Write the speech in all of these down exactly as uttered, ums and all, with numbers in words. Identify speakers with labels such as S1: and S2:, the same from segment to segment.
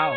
S1: Wow.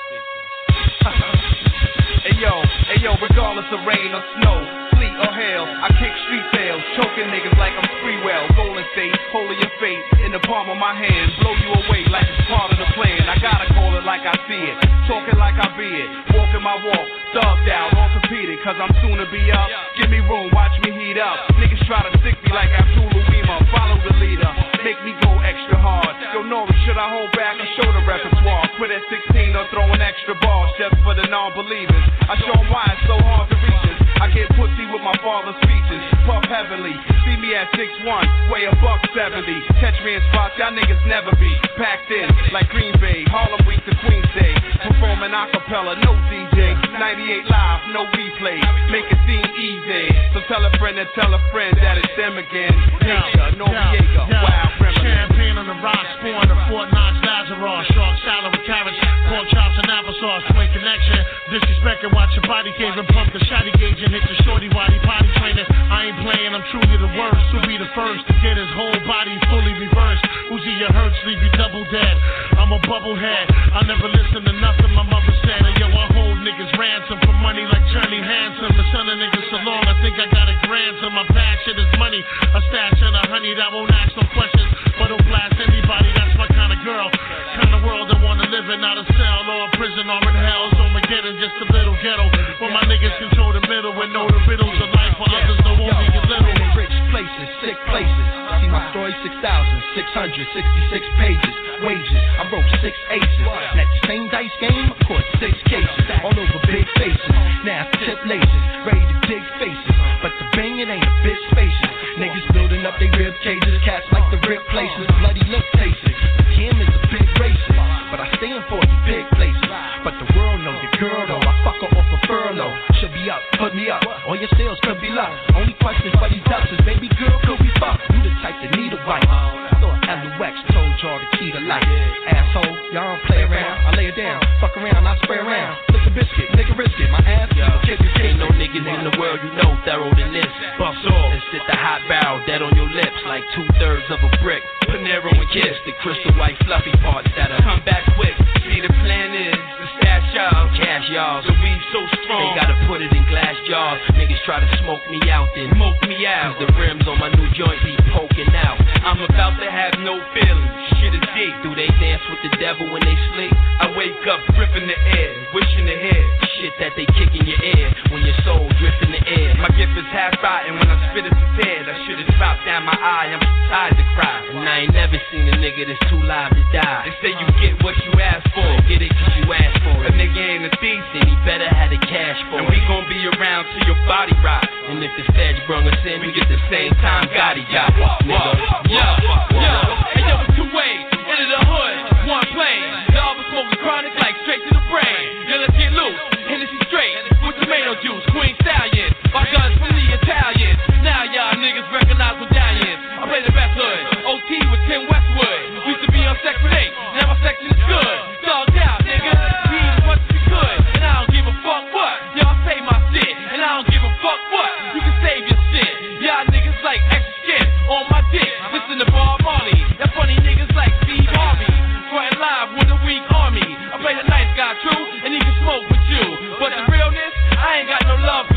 S2: Hey yo, hey yo, regardless of rain or snow, sleet or hail, I kick street sales, choking niggas like I'm Freewell. Golden State, holding your fate in the palm of my hand, blow you away like it's part of the plan. I gotta call it like I see it, talking like I be it, walking my walk, thugged out, orthopedic, cause I'm soon to be up. Give me room, watch me heat up. Niggas try to stick me like Abdul Uwima, follow the leader, make me go extra hard. Yo, Nori, should I hold back or show the repertoire? Quit at sixteen or throwing extra balls just for the non-believers. I show them why it's so hard to reach us. I get pussy with my father's speeches, puff heavily. See me at six one, weigh a buck seventy. Catch me in spots y'all niggas never be. Packed in like Green Bay, Harlem Week to Queens Day. Performing acapella, no D J. ninety-eight live, no replay. Make it seem easy. So tell a friend and tell a friend that it's them again. Nature, Noriega, wild remedy.
S3: Champagne on the rock, spawn the Fort Knox Lazarus. Strong salad with carrots, pork chops and applesauce. Twin connection, disrespect and watch your body cave and pump the shotty gauge and hit the shorty waddy potty trainer. I ain't playing, I'm truly the worst. Who'll be the first to get his whole body fully reversed? Uzi your hurts, leave you double dead. I'm a bubblehead, I never listen to nothing my mother said. And yo, I hold niggas ransom for money like Johnny Handsome. The son of niggas so long, I think I got a grandson. My passion is money, a stash and a honey that won't ask no questions, but don't blast anybody. That's my kind of girl, kind of world I wanna live in. Not a cell or a prison or in hell. So I'm getting just a little ghetto, where my niggas control the middle and know the riddles of life, while others know only a little.
S4: In rich places, sick places. See my story, six thousand six hundred sixty-six pages. Wages, I wrote six aces. And at the same dice game, of course, six cases. All over big faces, nasty tip laces, ready to dig faces. But the bang, it ain't a bit spacious. Niggas building up they rib cages, cats like the rib places, bloody lip faces. Kim is a big racist, but I stand for the big places. But the world know the girl though, I fuck her off a furlough. She'll be up, put me up, all your sales could be luck. Only question for these ducks is, baby girl, could we fuck? You the type that need a wife. I thought L U X told y'all the key to life. Asshole, y'all don't play around, I lay it down. Fuck around, I spray around. Lick a biscuit, nigga risk it, my ass, yo, kick your kid.
S5: Ain't no niggas in the world you know thorough than this. Bust off and sit the hot barrel dead on your lips like two-thirds of a brick. Panero and Kiss, the crystal white fluffy parts that'll come back quick. See, the plan is to stash y'all, cash y'all. The weed so strong, they gotta put it in glass jars. Niggas try to smoke me out, then smoke me out. Cause the rims on my new joint be poking out. I'm about to have no feelings. Shit is deep. Do they dance with the devil when they sleep? I wake up ripping the air, wishing to hear shit that they kick in your ear when your soul drifts in the air. My gift is half rotten when I spit it's dead. I should've dropped down my eye, I'm tired to cry. And I ain't never seen a nigga that's too live to die. They say you get what you ask for, get it cause you ask for it. A nigga ain't a thief, then he better have the cash for it. And we gon' be around till your body rot. And if the feds brung us in, we get the same time Gotti got. Nigga,
S2: yo, yo, and yo, it's two ways, into the hood, one plane. The other smoking chronic like straight to the brain. Then let's get loose, Hennessy straight, with tomato juice, Queen Stallion. My guns from the Italians. Now y'all niggas recognize medallions. I play the best hood, O T with Tim Westwood. Used to be on section eight, now my section is good. Dogged out, nigga, we eat as much as we could. And I don't give a fuck what, y'all say my shit. And I don't give a fuck what, you can save your shit. Y'all niggas like extra skin on my dick. Listen to Bob Marley, that funny niggas like Steve Harvey. Frontin' live with a weak army. I play the nice guy true, and he can smoke with you. But the realness, I ain't got no love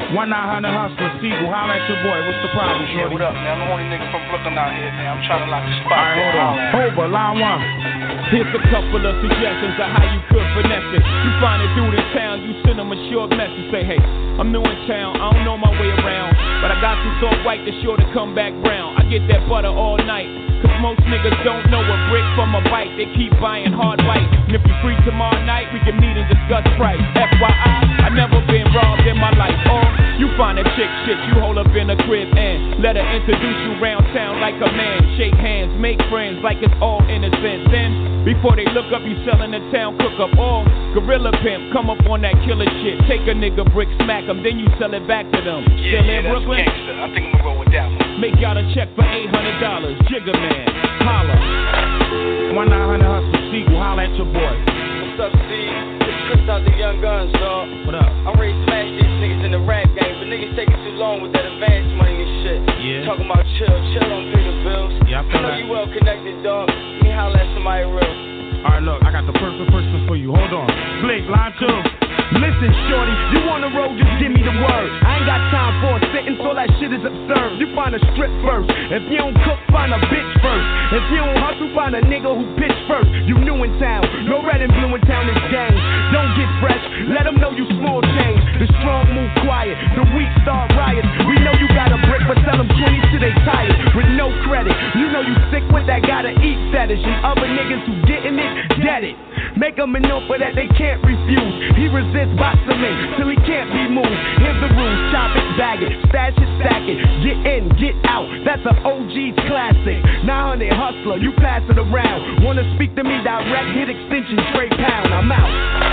S1: one nine hundred Hustler, Siegel, holla at your boy. What's the problem,
S6: Yeah,
S1: shorty?
S6: what up, man? I'm the only nigga from Brooklyn out here, man. I'm trying to lock the spot.
S1: Alright, hold on. Over, line one.
S7: Here's a couple of suggestions of how you could finesse it. You find a dude in town, you send him a short message. Say, hey, I'm new in town, I don't know my way around, but I got some soft white that's sure to come back brown. I get that butter all night, cause most niggas don't know a brick from a bite. They keep buying hard white. And if you free tomorrow night, we can meet and discuss price. F Y I, I never been robbed in my life. Or you find a chick shit, you hold up in a crib and let her introduce you round town like a man. Shake hands, make friends like it's all innocent. Then before they look up, you selling the town cook up. Or gorilla pimp, come up on that killer shit. Take a nigga brick, smack them, then you sell it back to them.
S6: Yeah,
S7: Still
S6: yeah,
S7: in
S6: that's
S7: Brooklyn?
S6: gangsta. I think I'm gonna roll with that one.
S7: Make y'all a check for eight hundred dollars. Jigga man, holla.
S1: one nine hundred Hustler, Siegel, holla at your boy.
S8: What's up, Steve? It's Chris out the Young Guns, dog.
S1: What up?
S8: I'm ready to smash these niggas in the rap game, but niggas taking too long with that advance money and shit.
S1: Yeah.
S8: Talking about chill, chill don't pay the bills.
S1: Yeah, I
S8: I
S1: feel
S8: know
S1: that.
S8: you well connected, dog. Let me holla at somebody real.
S1: Alright, look, I got the perfect person for you. Hold on. Blake, line two.
S9: Listen, shorty, you on the road, just give me the word. I ain't got time for a sentence, all that shit is absurd. You find a strip first. If you don't cook, find a bitch first. If you don't hustle, find a nigga who pitch first. You new in town, no red and blue in town is gang. Don't get fresh, let them know you small change. The strong move quiet, the weak start riots. We know you got a brick, but sell them twenty to they tired. With no credit, you know you sick with that gotta eat fetish. And other niggas who getting it, get it. Make them an offer that they can't refuse. He resists boxing in till he can't be moved. Here's the rules, chop it, bag it, stash it, stack it. Get in, get out, that's an O G's classic. nine hundred Hustler, you pass it around. Wanna speak to me direct, hit extension, straight pound, I'm out.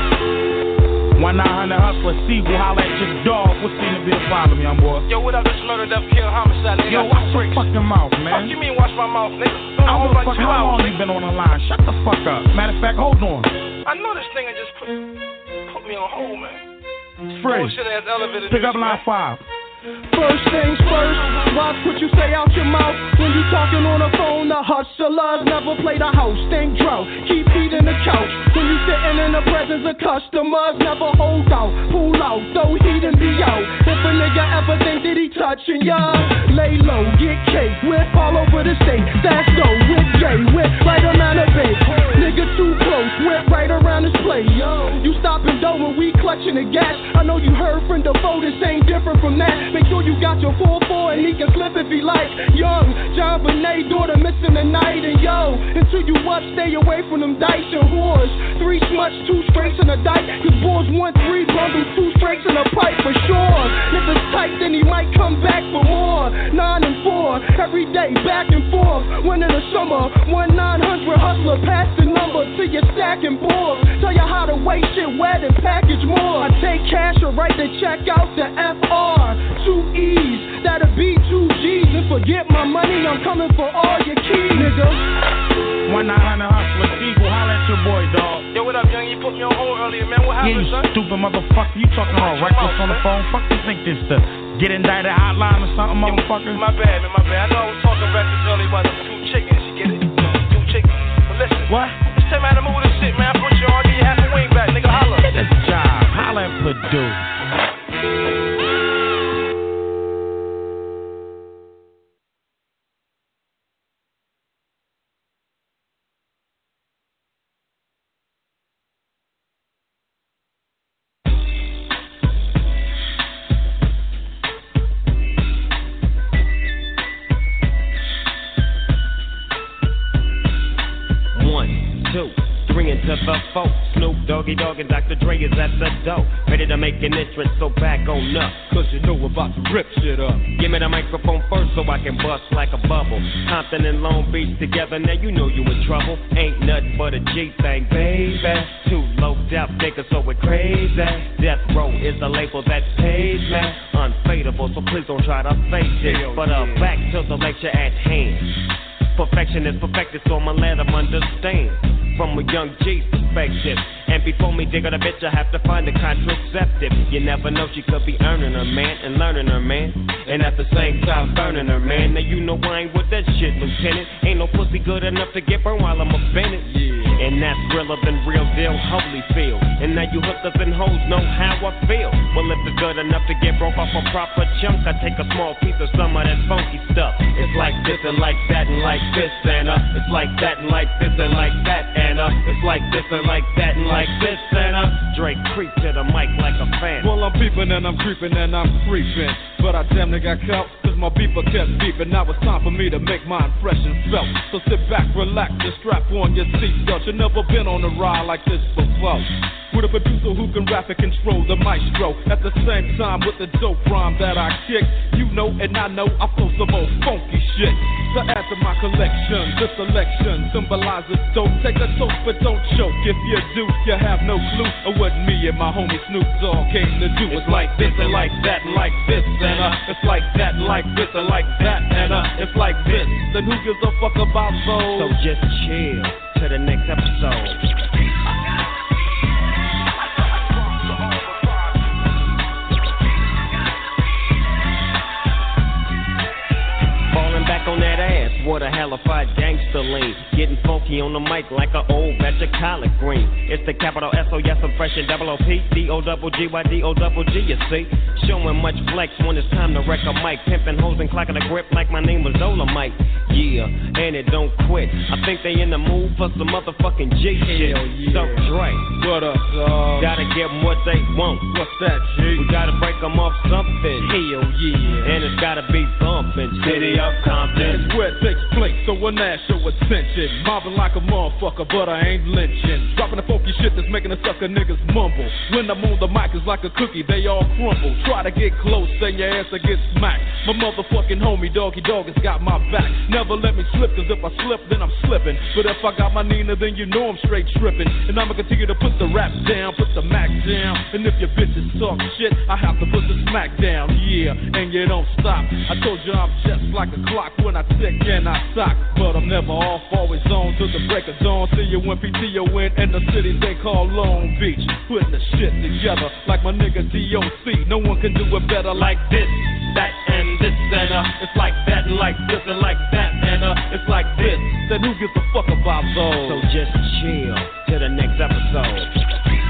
S1: one nine hundred Hustler, Siegel, holla at your dog. What's seem to be a problem, young boy?
S6: Yo, what up? This murder, death, kill, homicide, nigga.
S1: Yo, watch your fucking mouth, man.
S6: Fuck you mean watch my mouth, nigga?
S1: I don't know fuck how long you been on the line. Shut the fuck up. Matter of fact, hold on.
S6: I know this nigga just put, put me on hold, man.
S1: Free.
S6: Bullshit ass elevator.
S1: Pick up
S6: music,
S1: line
S6: man.
S1: five.
S9: First things first, watch what you say out your mouth. When you talking on the phone, the hustlers never play the house. Think drought, keep eating the couch. When you sitting in the presence of customers, never hold out. Pull out, throw heat and be out. If a nigga ever think that he touching ya, lay low, get cake, whip all over the state. That's go, whip gay, whip right around the base. Nigga too close, whip right around this place. You stopping dough when we clutching the gas. I know you heard from the foe, this ain't different from that. Make sure you got your four four and he can slip if he like. Young John Bonet, daughter missing the night. And yo, until you up, stay away from them dice and whores. Three smuts, two straights in a dike. Cause boys want three bundles, two straights in a pipe for sure. If it's tight, then he might come back for more. Nine and four, every day, back and forth. One in the summer, one nine hundred Hustler, pass the number to your stacking boards. Tell you how to weigh shit wet and package more. I take cash or write the check out to F R. Two E's, that'll be two G's. And forget my money, I'm coming for all your keys, nigga.
S1: one nine hundred Hustler, Siegel, holla at your boy, dog.
S6: Yo, what up, young? You put me on hold earlier, man. What
S1: Yeah,
S6: happened,
S1: you
S6: son?
S1: stupid motherfucker. You talking all reckless on the phone. Fuck you think this the get indicted hotline or something, motherfucker?
S6: My bad, man, my bad. I know I was talking reckless earlier about them two chickens. You get it? Two chickens. But listen.
S1: What?
S6: Just tell me how to move this shit, man. I put you on, give you half a wing back, nigga. Holla.
S1: Get this job. Holla at Purdue.
S10: To the folk, Snoop Doggy Dogg and Doctor Dre is at the door, ready to make an entrance, so back on up, cause you know about to rip shit up. Give me the microphone first so I can bust like a bubble. Compton and Long Beach together, now you know you in trouble. Ain't nothing but a G thing, baby. Too low death niggas, so we're crazy. Death Row is the label that pays me. Unfadable, so please don't try to fake it. But uh, back to the lecture at hand. Perfection is perfected, so I'ma let them understand. From a young G's perspective. And before me dig on a bitch, I have to find a contraceptive. You never know, she could be earning her man and learning her man, and at the same time burning her man. Now you know I ain't with that shit, Lieutenant. Ain't no pussy good enough to get burned while I'm offended. Yeah. And that's realer than real deal, Holyfield. And now you hookers and hoes know how I feel. Well, if it's good enough to get broke off a proper chunk, I take a small piece of some of that funky stuff. It's like this and like that and like this and uh. It's like that and like this and like that and uh. It's like this and like that and like this and uh. Drake creep to the mic like a fan.
S11: Well, I'm peeping and I'm creeping and I'm creeping, but I damn near got caught, cause my beeper kept beeping. Now it's time for me to make my impression felt. So sit back, relax, and strap on your seatbelt. You've never been on a ride like this before, with a producer who can rap and control the maestro. At the same time with the dope rhyme that I kick, you know and I know I flow some old funky shit. To add to my collection, this selection symbolizes dope. Take a toast but don't choke. If you do, you have no clue of what me and my homie Snoop Dogg came to do. It's like this and like that and like this and uh. It's like that and like this and like that and uh. It's like this, then who gives a fuck about those?
S10: So just chill to the next episode. Back on that ass, what a hellified gangster lean. Getting funky on the mic like an old batch of collard green. It's the capital S O, yes, I'm fresh and double O P. D O double G Y D O double G, you see. Showing much flex when it's time to wreck a mic. Pimping hoes and clocking a grip like my name was Dolomite. Yeah, and it don't quit. I think they in the mood for some motherfucking G shit.
S11: Yeah.
S10: So Dre,
S11: what up, dog?
S10: Gotta give them what they want.
S11: What's that, G?
S10: We gotta break them off something.
S11: Hell yeah.
S10: And it's gotta be bumping. City of Compton.
S11: It's where it takes place, so when I show attention. Mobbing like a motherfucker, but I ain't lynching. Dropping the funky shit that's making the sucker niggas mumble. When I'm on the mic, it's like a cookie, they all crumble. Try to get close, then your ass will get smacked. My motherfucking homie, Doggy Dog, has got my back. Never let me slip, cause if I slip, then I'm slipping. But if I got my Nina, then you know I'm straight tripping. And I'ma continue to put the rap down, put the Mac down. And if your bitches talk shit, I have to put the smack down, yeah. And you don't stop. I told you I'm just like a clock when I tick and I sock. But I'm never off, always on till the break of dawn. See you when P T O in and the cities they call Long Beach. Putting the shit together like my nigga D O C. No one can do it better like this, that, and this, and uh. It's like that and like this and like that, and uh. It's like this, then who gives a fuck about those?
S10: So just chill till the next episode.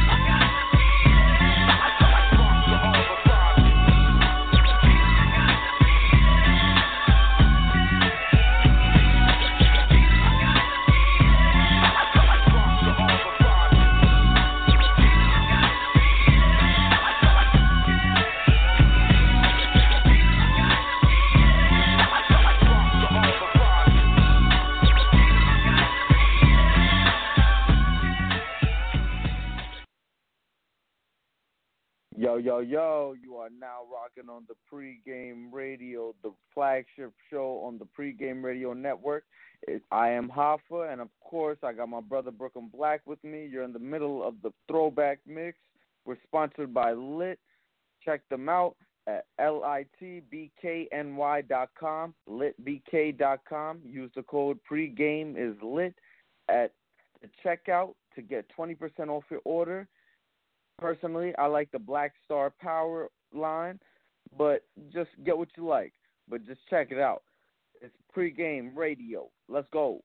S12: Yo, yo, yo, you are now rocking on the Pregame Radio, the flagship show on the Pregame Radio Network. It, I am Hoffa, and of course, I got my brother Brooklyn Black with me. You're in the middle of the Throwback Mix. We're sponsored by Lit. Check them out at L I T B K N Y dot com, lit B K dot com. Use the code Pregame is Lit at the checkout to get twenty percent off your order. Personally, I like the Black Star Power line, but just get what you like. But just check it out. It's Pregame Radio. Let's go.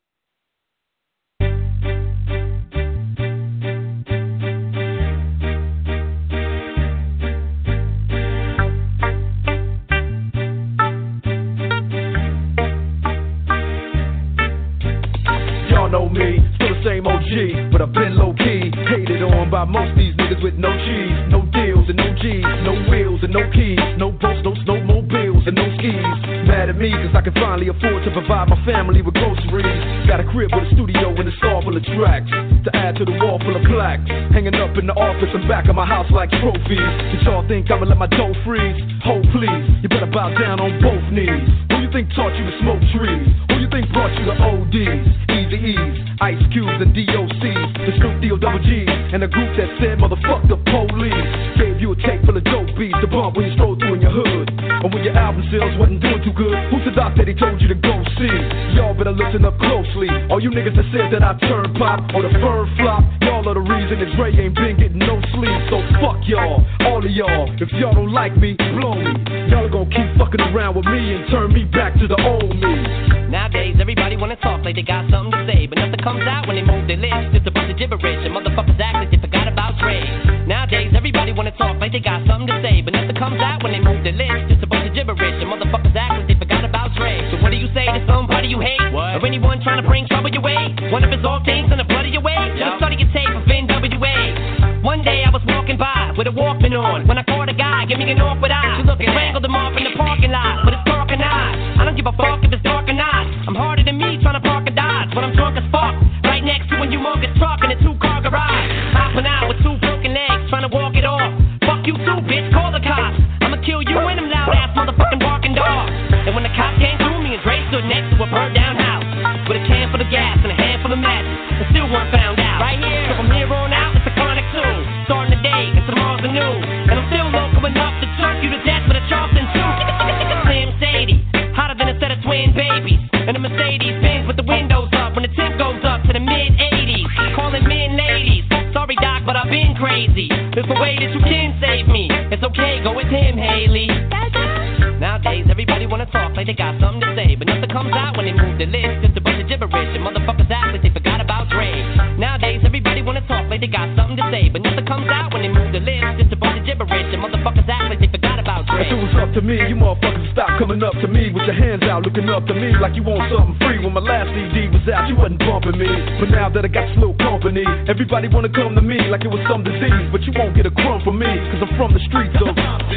S11: Y'all know me, still the same O G, but I've been low-key. Hated on by most these niggas with no cheese, no deals and no G's, no wheels and no keys, no boats, no snowmobiles and no skis. Mad at me cause I can finally afford to provide my family with groceries. Got a crib with a studio and a store full of tracks to add to the wall full of plaques, hanging up in the office and back of my house like trophies. Did y'all think I'ma let my dough freeze? Hold please, you better bow down on both knees. Who you think taught you to smoke trees? Who you think brought you to O Ds, Eazy-E's, Ice Cubes and D O C's, the Snoop D O double G's, and a group that said motherfuck the police. Gave you a tape full of dope beats to bump when you stroll through in your hood, and when your album sales wasn't doing too good. Who's the doc that he told you to go see? Y'all better listen up closely. All you niggas that said that I turn pop or the firm flop, y'all are the reason that Dre ain't been getting no sleep. So fuck y'all, all of y'all. If y'all don't like me, blow me. Y'all are gonna keep fucking around with me and turn me back to the old me.
S13: Nowadays, everybody wanna talk like they got something to say, but nothing comes out when they move their lips. Just a bunch of gibberish, and motherfuckers act like they forgot about Dre. with a Walkman on. When I call the guy, give me an awkward eye. You looking, strangled him off in the parking lot, but it's dark and eyes. I don't give a fuck if it's dark or not. I'm harder than me trying to park a Dodge when I'm drunk as fuck. Right next to a humongous truck in a two-car garage. Hopping out with two broken legs, trying to walk it off. Fuck you too, bitch, call the cops. I'ma kill you and them loud-ass motherfucking barking dogs. And when the cops came through, me and Dre stood next to a burned-down house with a can full of gas and a handful of matches, and still weren't found out. Right here, so from here on out, it's a chronic tune. Starting the day, cause tomorrow's a new. And I'm still local enough to choke you to death with a Charleston too. Slim Sadie, hotter than a set of twin babies. And a Mercedes Benz with the windows up when the temp goes up to the mid eighties. Calling men ladies. Sorry, Doc, but I've been crazy. There's a way that you can save me. It's okay, go with him, Haley. Nowadays, everybody wanna talk like they got something to say, but nothing comes out when they move the list. Just a bunch of gibberish, and motherfuckers act like they forgot about Dre. Nowadays, everybody wanna talk like they got something to say, but nothing comes out when they move the list. Just a bunch of gibberish, and motherfuckers act like they forgot about Dre.
S11: If it was up to me, you motherfuckers would stop coming up to me with your hands out, looking up to me like you want something free. When my last C D was out, you wasn't bumping me, but now that I got slow company, everybody wanna come to me like it was some disease, but you won't get a crumb from me, cause I'm from the streets of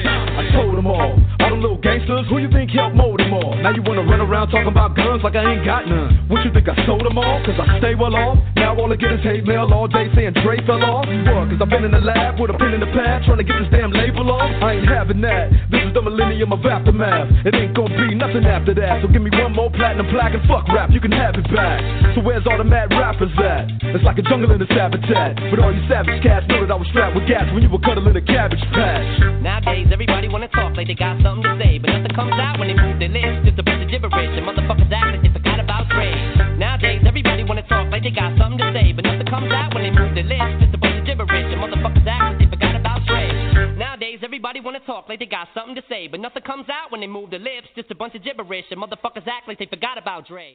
S11: I told them all, all them little gangsters, who you think helped mold them all? Now you wanna run around talking about guns like I ain't got none. What you think I sold them all? Cause I stay well off. Now all I get is hate mail all day saying Dre fell off. What? Cause I've been in the lab with a pen in the pad trying to get this damn label off. I ain't having that. This is the millennium of aftermath. It ain't gonna be nothing after that. So give me one more platinum plaque and fuck rap, you can have it back. So where's all the mad rappers at? It's like a jungle in this habitat. But all you savage cats know that I was strapped with gas when you were cuddling a cabbage patch.
S13: Nowadays, everybody wanna talk like they got something to say, but nothing comes out when they move their lips. Just a bunch of gibberish, and motherfuckers act like they forgot about Dre. Nowadays, everybody wanna talk like they got something to say, but nothing comes out when they move their lips. Just a bunch of gibberish, and motherfuckers act like they forgot about Dre. Nowadays, everybody wanna talk like they got something to say, but nothing comes out when they move their lips. Just a bunch of gibberish, and motherfuckers act like they forgot about Dre.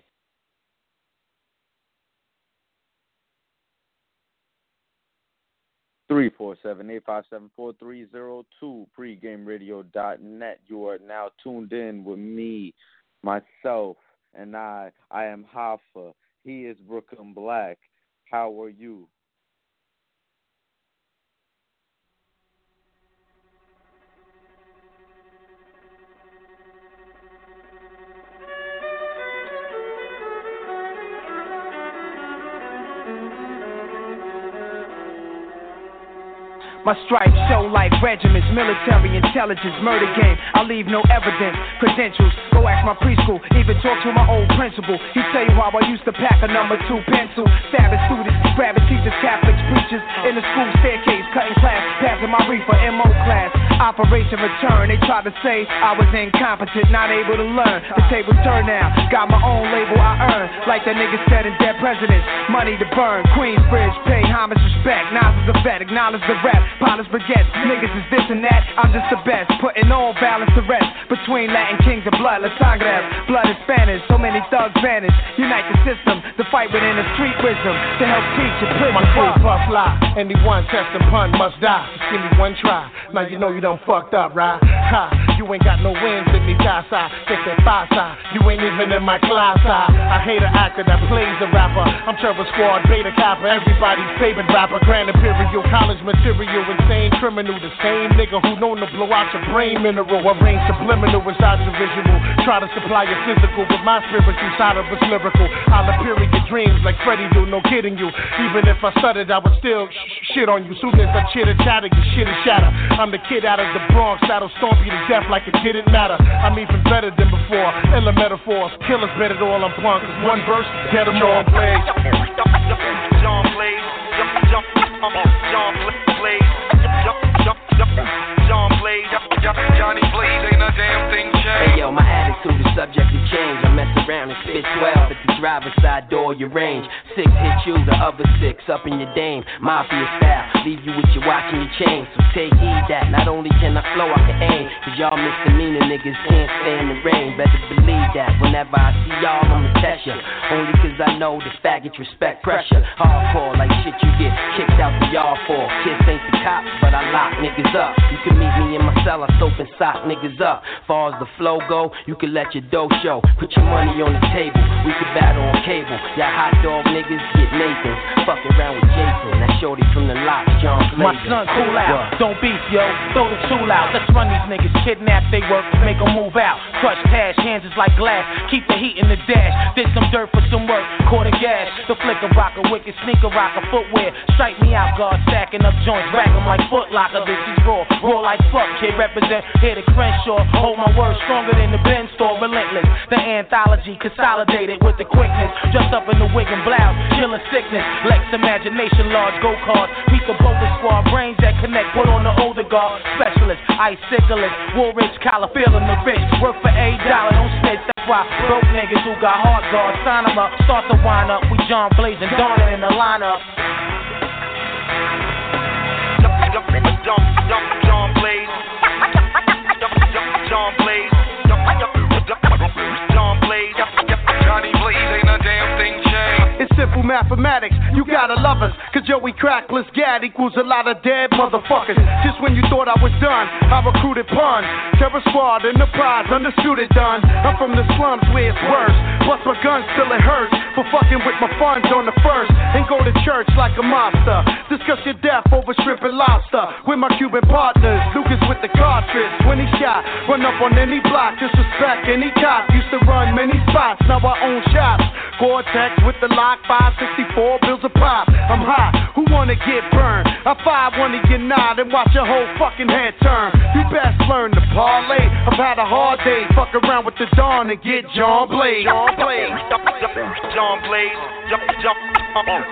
S12: three four seven, eight five seven, four three zero two, pregame radio dot net. You are now tuned in with me, myself, and I. I am Hoffa. He is Brooklyn Black. How are you?
S14: My stripes show like regiments, military intelligence, murder game. I leave no evidence, credentials. Go ask my preschool, even talk to my old principal. He tell you how I used to pack a number two pencil. Stabbing students, grabbing teachers, Catholics, preachers. In the school staircase, cutting class, passing my reefer, M O class. Operation Return, they tried to say I was incompetent, not able to learn. The tables turn now, got my own label I earn. Like that nigga said in Dead Presidents, money to burn. Queensbridge, pay homage, respect. Nas is a vet, acknowledge the rap. Polish baguettes, niggas is this and that. I'm just the best, putting all balance to rest. Between Latin kings and blood, La Sangre, blood is Spanish. So many thugs vanish. Unite the system, the fight within the street wisdom to help teach and prison.
S3: My crew puff lie, anyone test and pun must die. Just give me one try, now you know you done fucked up, right? Ha, you ain't got no wins in me casa. Take that pasa, you ain't even in my class. I hate an actor that plays a rapper. I'm Trevor Squad, Beta Kappa, everybody's favorite rapper. Grand Imperial, college material, insane criminal. The same nigga who known to blow out your brain mineral. Arrange subliminal inside your visual. Try to supply your physical, but my spiritual side of it's lyrical. I'll appear in your dreams like Freddy do, no kidding you. Even if I stuttered, I would still sh- shit on you. Soon as I chitter chatter, your shit is shatter. I'm the kid out of the Bronx that'll stomp you to death like it didn't matter. I'm even better than before. Illa metaphors, killers bet it all on punk. One verse, get them all. Blaze.
S6: John Blaze. John Blaze. John Blaze. Johnny Blaze. Ain't a damn thing changed.
S5: Hey yo, my attitude is subject to change. I mess around and spit twelve at the driver's side door of your range. Six hit you, the other six up in your dame. Mafia style, leave you with your watch and your chain. So take heed that not only can I flow, I can aim. Cause y'all misdemeanor niggas can't stand the rain. Better believe that whenever I see y'all, I'ma test ya. Only cause I know the faggots respect pressure. Hardcore like shit you get kicked out the yard for. Kiss ain't the cop, but I lock niggas up. You can meet me in my cell, I soap and sock niggas up. Far as the flow go, you can let your dough show. Put your money on the table, we can battle on cable. Y'all hot dog niggas get Nathan's. Fucking around with Jason, that shorty from the lot, John Blazer.
S15: My son, cool out, what? Don't beef, yo, throw the tool out. Let's run these niggas, kidnap they work, make them move out. Crush cash, hands is like glass, keep the heat in the dash. Did some dirt for some work, quarter gas. The flicker rocker, wicked sneaker rocker, footwear. Strike me out, guard, stacking up joints, rack them like Foot Locker. This is raw, raw like fuck, kid represent here the Crenshaw. Hold my word stronger than the Ben store, relentless. The anthology consolidated with the quickness. Dressed up in the wig and blouse, chillin' sickness. Lex imagination, large go cards. Meet the boulder squad, brains that connect, put on the older guard. Specialist, ice cyclist, Woolrich, collar, feeling the rich. Work for eight dollars, don't snitch, that's why broke niggas who got hard guards. Sign them up, start to wind up. We John Blaze and Donner in the lineup.
S6: John Blaze. John Blaze. John Blaze. Johnny Blaze ain't a damn thing changed.
S9: It's simple mathematics, you gotta love us. Cause Joey Crack plus Gad equals a lot of dead motherfuckers. Just when you thought I was done, I recruited Pun. Terror Squad, Enterprise, understood it done. I'm from the slums where it's worse. Plus my gun still it hurts. For fucking with my funds on the first. And go to church like a monster. Discuss your death over shrimp and lobster. With my Cuban partners, Lucas with the cartridge. When he shot, run up on any block. Disrespect any cop. Used to run many spots, now I own shops. Gore-Tex with the lock, five sixty-four bills a pop. I'm hot, who wanna get burned? I five one to get nod and watch your whole fucking head turn. You best learn to parlay. I've had a hard day, fuck around with the dawn and get John Blaze. John Blaze.
S6: John Blaze. Jump, jump, jump.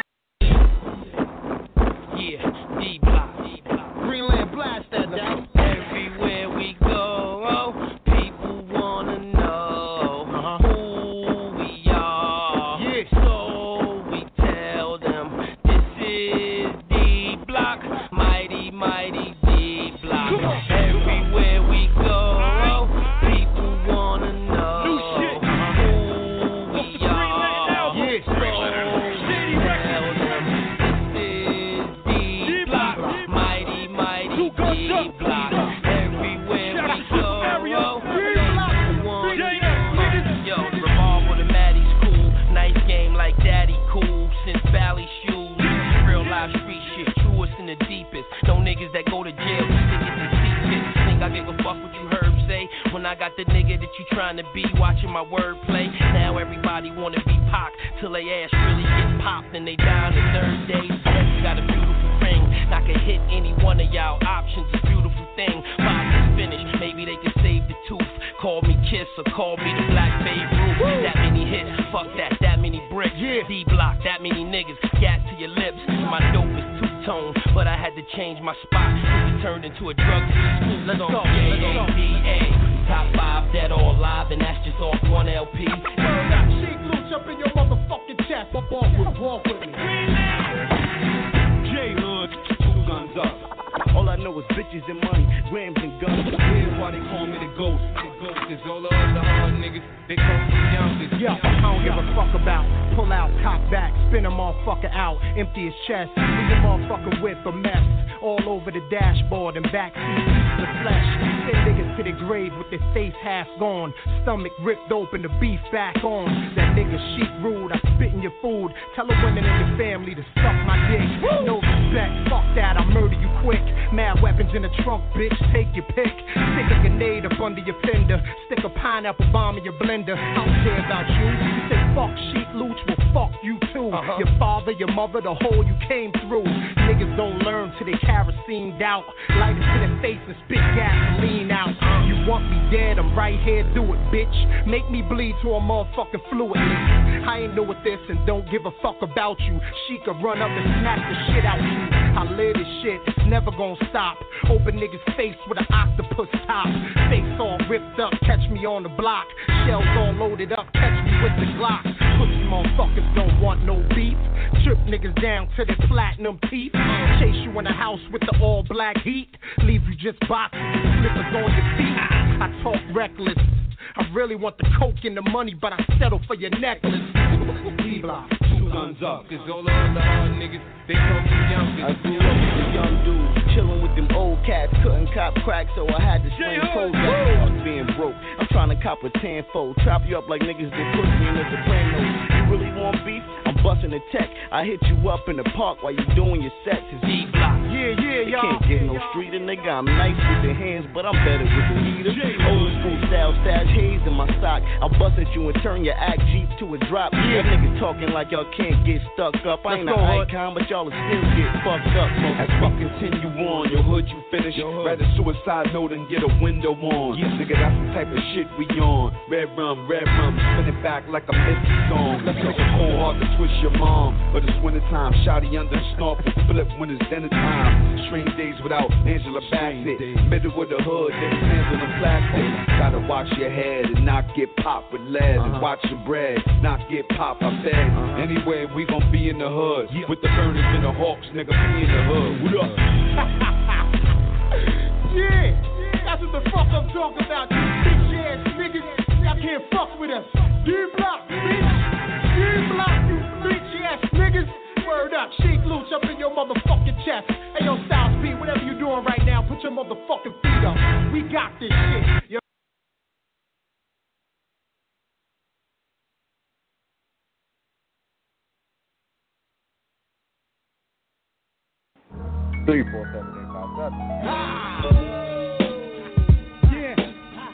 S5: Yeah, D-Block.
S15: Greenland blast that down.
S5: Everywhere we go, people wanna know uh-huh. who we are. Yeah. So we tell them this is D-Block, mighty, mighty D-Block. Everywhere we go, people wanna know who we are. Yeah. So we tell them this is D-Block, mighty, mighty D-Block. Everywhere we go, people wanna know. Yo, the revolver, the Maddie's cool. Nice game like daddy cool. Since Valley shoes, real life street shit, truest and the deepest. No niggas that go to jail, niggas in secret. Think I give a fuck what you heard say? When I got the nigga that you trying to be, watching my wordplay. Now everybody wanna be Pac, till they ass really get popped and they die on the third day. You got a beautiful ring, I can hit any one of y'all. Options a beautiful thing. Five is finished, maybe they can save the tooth. Call me Kiss or call me the Black Babe Ruth. That many hits, fuck that, that many bricks. D-Block, that many niggas, gas to your lips. My dope is two-tone, but I had to change my spot. It turned into a drug school. Let's go, let's go. Top five, dead or alive, and that's just off one L P.
S15: That sheet loose up in your motherfucking chest. Walk with, walk with me.
S16: J-Hood, two guns up. All I know is bitches and money, grams and guns. Here's why they call me the ghost. The ghost is all the other hard niggas. They come from youngsters.
S15: Yeah, I don't give a fuck about. Pull out, cock back, spin a motherfucker out, empty his chest. Leave a motherfucker with a mess. All over the dashboard and backseat, the flesh. Send niggas to the grave with their face half gone. Stomach ripped open, the beef back on. That nigga sheep rude, I spit in your food. Tell a women in your family to suck my dick. No respect, fuck that, I murder you quick. Mad weapons in the trunk, bitch, take your pick. Stick a grenade up under your fender. Stick a pineapple bomb in your blender. I don't care about you. You say fuck sheep looch, well fuck you too. Uh-huh. Your father, your mother, the hole you came through. Niggas don't learn till they kerosened out. Light it to their face and spit gasoline out. You want me dead, I'm right here, do it, bitch. Make me bleed to a motherfucking fluid. I ain't know what this and don't give a fuck about you. She could run up and snap the shit out you. I live this shit, it's never gonna stop. Open niggas face with an octopus top. Face all ripped up, catch me on the block. Shells all loaded up, catch me with the Glock. Pussy motherfuckers don't want no beef. Trip niggas down to their platinum teeth. Chase you in the house with the all black heat. Leave you just boxes and slippers on your feet. I talk reckless. I really want the coke and the money, but I settle for your necklace. D-Block.
S16: Two guns up, cause all the other hard niggas, they come from youngsters.
S11: I grew up with a young dude, chillin'
S17: cop crack, so I had to sling pros out. I was being broke. I'm trying to cop a tenfold. Trap you up like niggas that put me in the Sopranos. You really want beef? I'm busting the tech. I hit you up in the park while you doing your sets. It's D-Block.
S15: Yeah, yeah,
S17: you
S15: y'all.
S17: can't get no street, and nigga, I'm nice with the hands, but I'm better with the heater. Old school style, stash haze in my sock. I'll bust at you and turn your act Jeep to a drop. Yeah, niggas talking like y'all can't get stuck up. I ain't an icon, but y'all will still get fucked up.
S18: As we continue on, your hood you finish. Rather suicide note than get a window on. Yeah, nigga, that's the type of shit we on. Red rum, red rum, spin it back like a Misty song. Let's make it cold hard to twist your mom. But it's wintertime, shotty under the snorkel, flip when it's dinner time. Strange days without Angela Bassett. Middle of the hood, niggas hands on the plastic. Gotta watch your head and not get popped with lead. And watch your bread, not get popped, I said. Anyway, we gon' be in the hood. With the burners and the hawks, nigga, be in the hood. What up?
S15: Yeah, that's what the fuck I'm talking about. You bitch ass niggas, y'all can't fuck with us. D-Block, bitch. D-Block, you bitch ass niggas. Word up, shake loose up in your motherfucking chest. Hey, yo, Styles P, whatever you doing right now, put your motherfucking feet up. We got this shit. Yo.
S12: Three, four, seven, eight, five, seven.
S15: Ah. Yeah.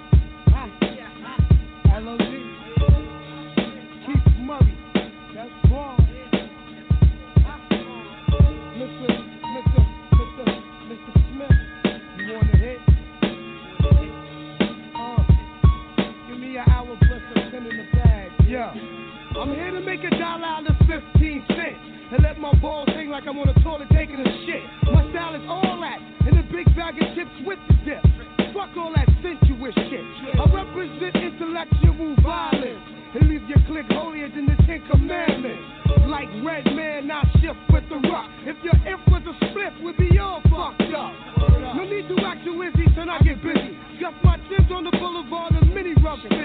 S15: L O G. Keith Murray. That's wrong. Mister, Mister, Mister, Mister Smith. You want to hit? Uh, give me an hour plus a pen in the bag. Yeah. I'm here to make a dollar out of fifteen cents. And let my balls hang like I'm on a toilet taking a shit. My style is all that, and a big bag of chips with the dip. Fuck all that sensuous shit. I represent intellectual violence, and leave your clique holier than the Ten Commandments. Like Red Man, I shift with the rock. If your if was a split, we'd be all fucked up. No need to act too easy, son, I get busy. Scuff my chins on the boulevard and mini rub city.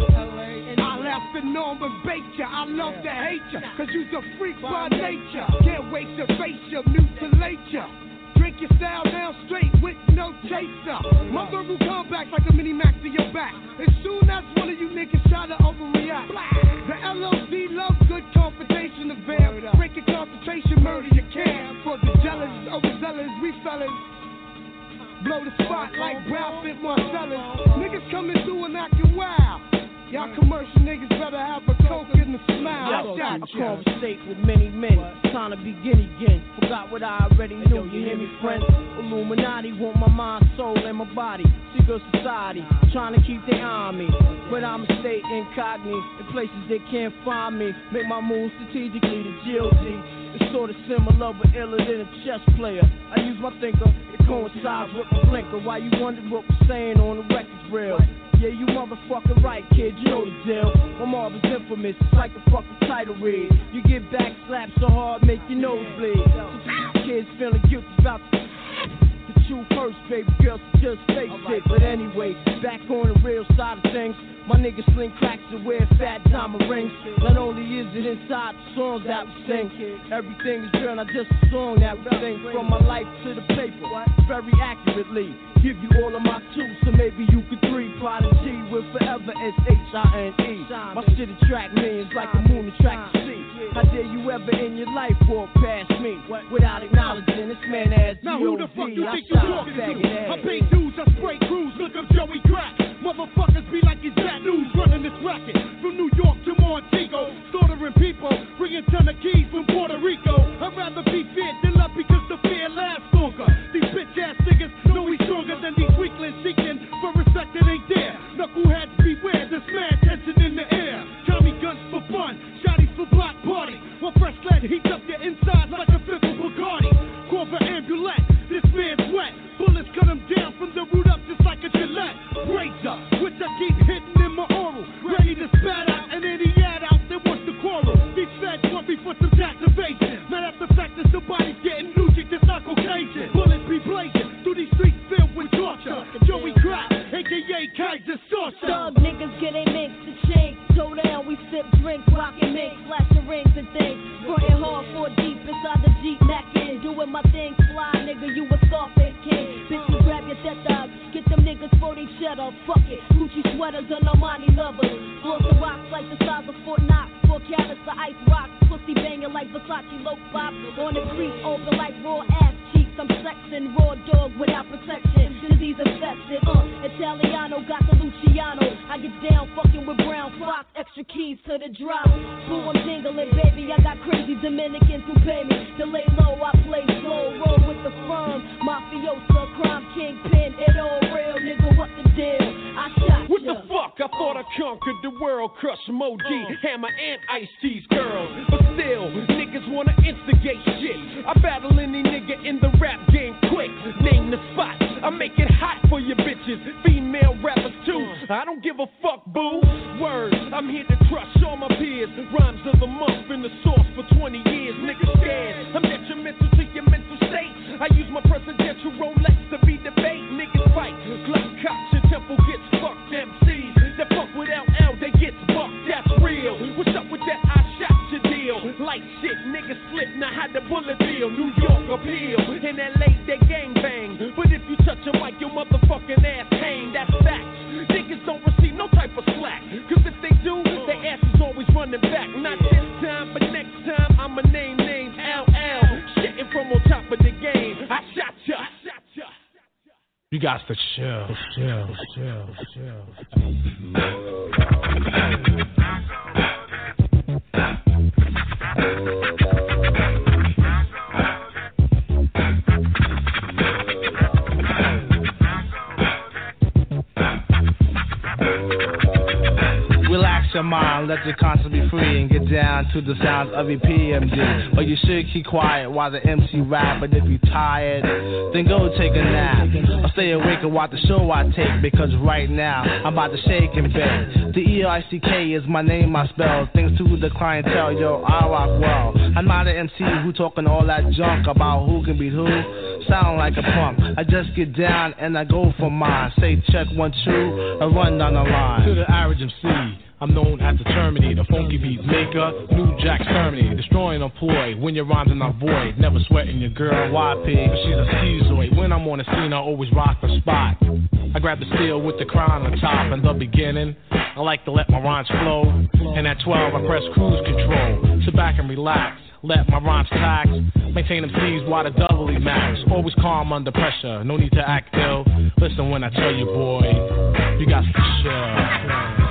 S15: I left the norm and bait ya. I love to hate ya, cause you's a freak by nature. Can't wait to face ya, mutilate ya. Drink your style down straight with no chaser. My verbal comebacks like a mini max to your back. As soon as one of you niggas try to overreact, the L O C love good confrontation affair. Break your concentration, murder your can. For the jealous, overzealous, we fellas blow the spot like Brad Pitt Marcellus. Niggas coming through and acting wild. Y'all commercial niggas better have a coke in the smile.
S19: Yo, I conversate with many men. Time to begin again. Forgot what I already knew. You hear me, friends? Illuminati want my mind, soul, and my body. Secret society trying to keep their eye on me, but I'ma stay incognito in places they can't find me. Make my moves strategically. The G O D is sort of similar but iller than a chess player. I use my thinker. It coincides with my blinker. Why you wonder what we're saying on the record's real? Yeah, you motherfucking right, kid, you know the deal. My mob is infamous, it's like the fucking title read. You get back slapped so hard, make your nose bleed. So kids feeling guilty about the you first, baby girl, so just face it. But anyway, back on the real side of things. My niggas sling cracks and wear fat diamond rings. Not only is it inside the songs that we sing, everything is real, not just a song that we sing. From my life to the paper, very accurately. Give you all of my two, so maybe you could three. Prodigy with forever S H I N E. My shit attract millions like the moon attracts the sea. How dare you ever in your life walk past me without acknowledging this man as G O D?
S15: Now who the fuck you think you talking to? I pay dudes, I spray crews, look up Joey Crack. Motherfuckers be like his bad news running this racket. From New York to Montego, slaughtering people, bringing ton of keys from Puerto Rico. I'd rather be feared than love because the fear lasts longer. These bitch ass niggas know we stronger than these weaklings seeking for respect that ain't there. Knuckleheads beware, this man tension in the air. Tommy guns for fun, shotties for block party. While fresh lead heats up your inside like a fifth of Bacardi. Call for ambulance, this man's wet. Bullets cut him down from the root up just like a Gillette. Razor, which I keep hitting in my oral. Ready to spat out and any ad out that wants to quarrel. These feds want me for some tax evasion. Mad at the fact that somebody's getting Lucic that's not Caucasian. Bullets be blazing through these streets filled with torture. Joey
S19: Get them niggas for they cheddar, fuck it. Gucci sweaters and Armani lovers. Floors the rocks like the size of Fort Knox. Four carats of ice rocks. Pussy banging like Versace low pop. On the creek, open like raw ass cheeks. I'm sexing, raw dog without protection. Disease infested, uh. Italiano got the Luciano. I get down fucking with Brown Fox. Extra keys to the drop. Boo, I'm jingling, baby. I got crazy Dominicans who pay me. To lay low, I play slow. Roll with the firm. Mafiosa, crime kingpin. It all real, nigga. What the deal? I shot
S7: What
S19: ya.
S7: the fuck? I thought I conquered the world. Crush O G, Hammer, and Ice-T's girls. But still, niggas wanna instigate shit. I battle any nigga in the rap game quick. Name the spot. I make it hot for your bitches. Female rappers too. I don't give a fuck, boo. Word, I'm here to crush all my peers. Rhymes of the month in the source for twenty years. Niggas scared. I'm detrimental to your mental state. I use my presidential Rolex to be debate. Niggas fight. Glock cops, your temple gets fucked. M Cs that fuck with L L, they get bucked. That's real. What's up with that? I shot your deal. Like shit, niggas slip. Now how the bullet feel? New York appeal. In L A, they gang bang. But if you touch a mic, your motherfucking ass hang. That's facts. Niggas don't receive no type of slack. Cause if they do, their ass is always running back. Not this time, but next time, I'ma name names. L L. Shitting from on top of the game. I shot ya. I shot ya. You got to chill, chill, chill, chill.
S20: Relax your mind, let your conscience be free and get down to the sounds of your P M D. But you should keep quiet while the M C rap. But if you tired, then go take a nap. Or stay awake and watch the show I take. Because right now, I'm about to shake and bake. The E I C K is my name, I spell. Thanks to the clientele, yo, I rock well. I'm not an M C who talking all that junk about who can beat who. Sound like a punk. I just get down and I go for mine. Say check one, two, and run down the line.
S7: To the average M C, I'm known as the Terminator, funky beat maker, New Jack Terminator, destroying a ploy. When your rhymes are not void, never sweating your girl Y P, but she's a schizoid. When I'm on the scene, I always rock the spot. I grab the steel with the crown on top. In the beginning, I like to let my rhymes flow, and at twelve, I press cruise control. Sit back and relax. Let my rhymes tax. Maintain them C's while the doubly max. Always calm under pressure. No need to act ill. Listen when I tell you, boy, you got to chill.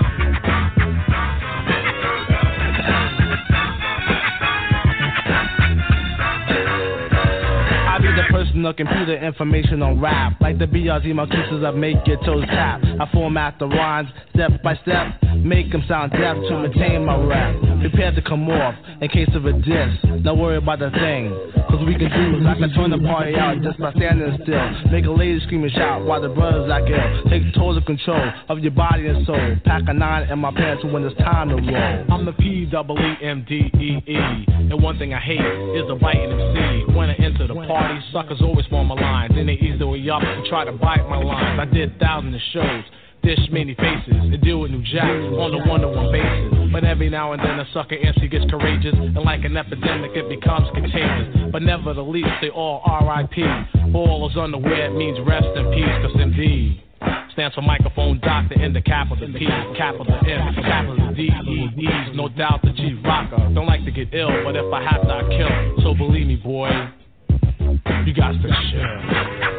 S20: I be the personal computer information on rap. Like the B R Z Marquesas, I make your toes tap. I format the rhymes step by step. Make them sound deaf to maintain my rap. Prepare to come off in case of a diss. Don't worry about the thing. Cause we can do is I can turn the party out just by standing still. Make a lady scream and shout while the brothers act ill. Take total control of your body and soul. Pack a nine in my pants when it's time to roll.
S7: I'm the P double E M D E E. And one thing I hate is a biting M C. When I enter the party, suckers always form my lines. Then they ease their way up and try to bite my lines. I did thousands of shows. Dish many faces and deal with New Jack on a one-to-one basis. But every now and then a sucker M C gets courageous, and like an epidemic it becomes contagious. But never the least, they all R I P. All is unaware, it means rest in peace, cause M D stands for microphone doctor in the capital P, capital M, capital D, E, E's, no doubt the G rocker. Don't like to get ill, but if I have to, I kill. So believe me, boy, you got to chill.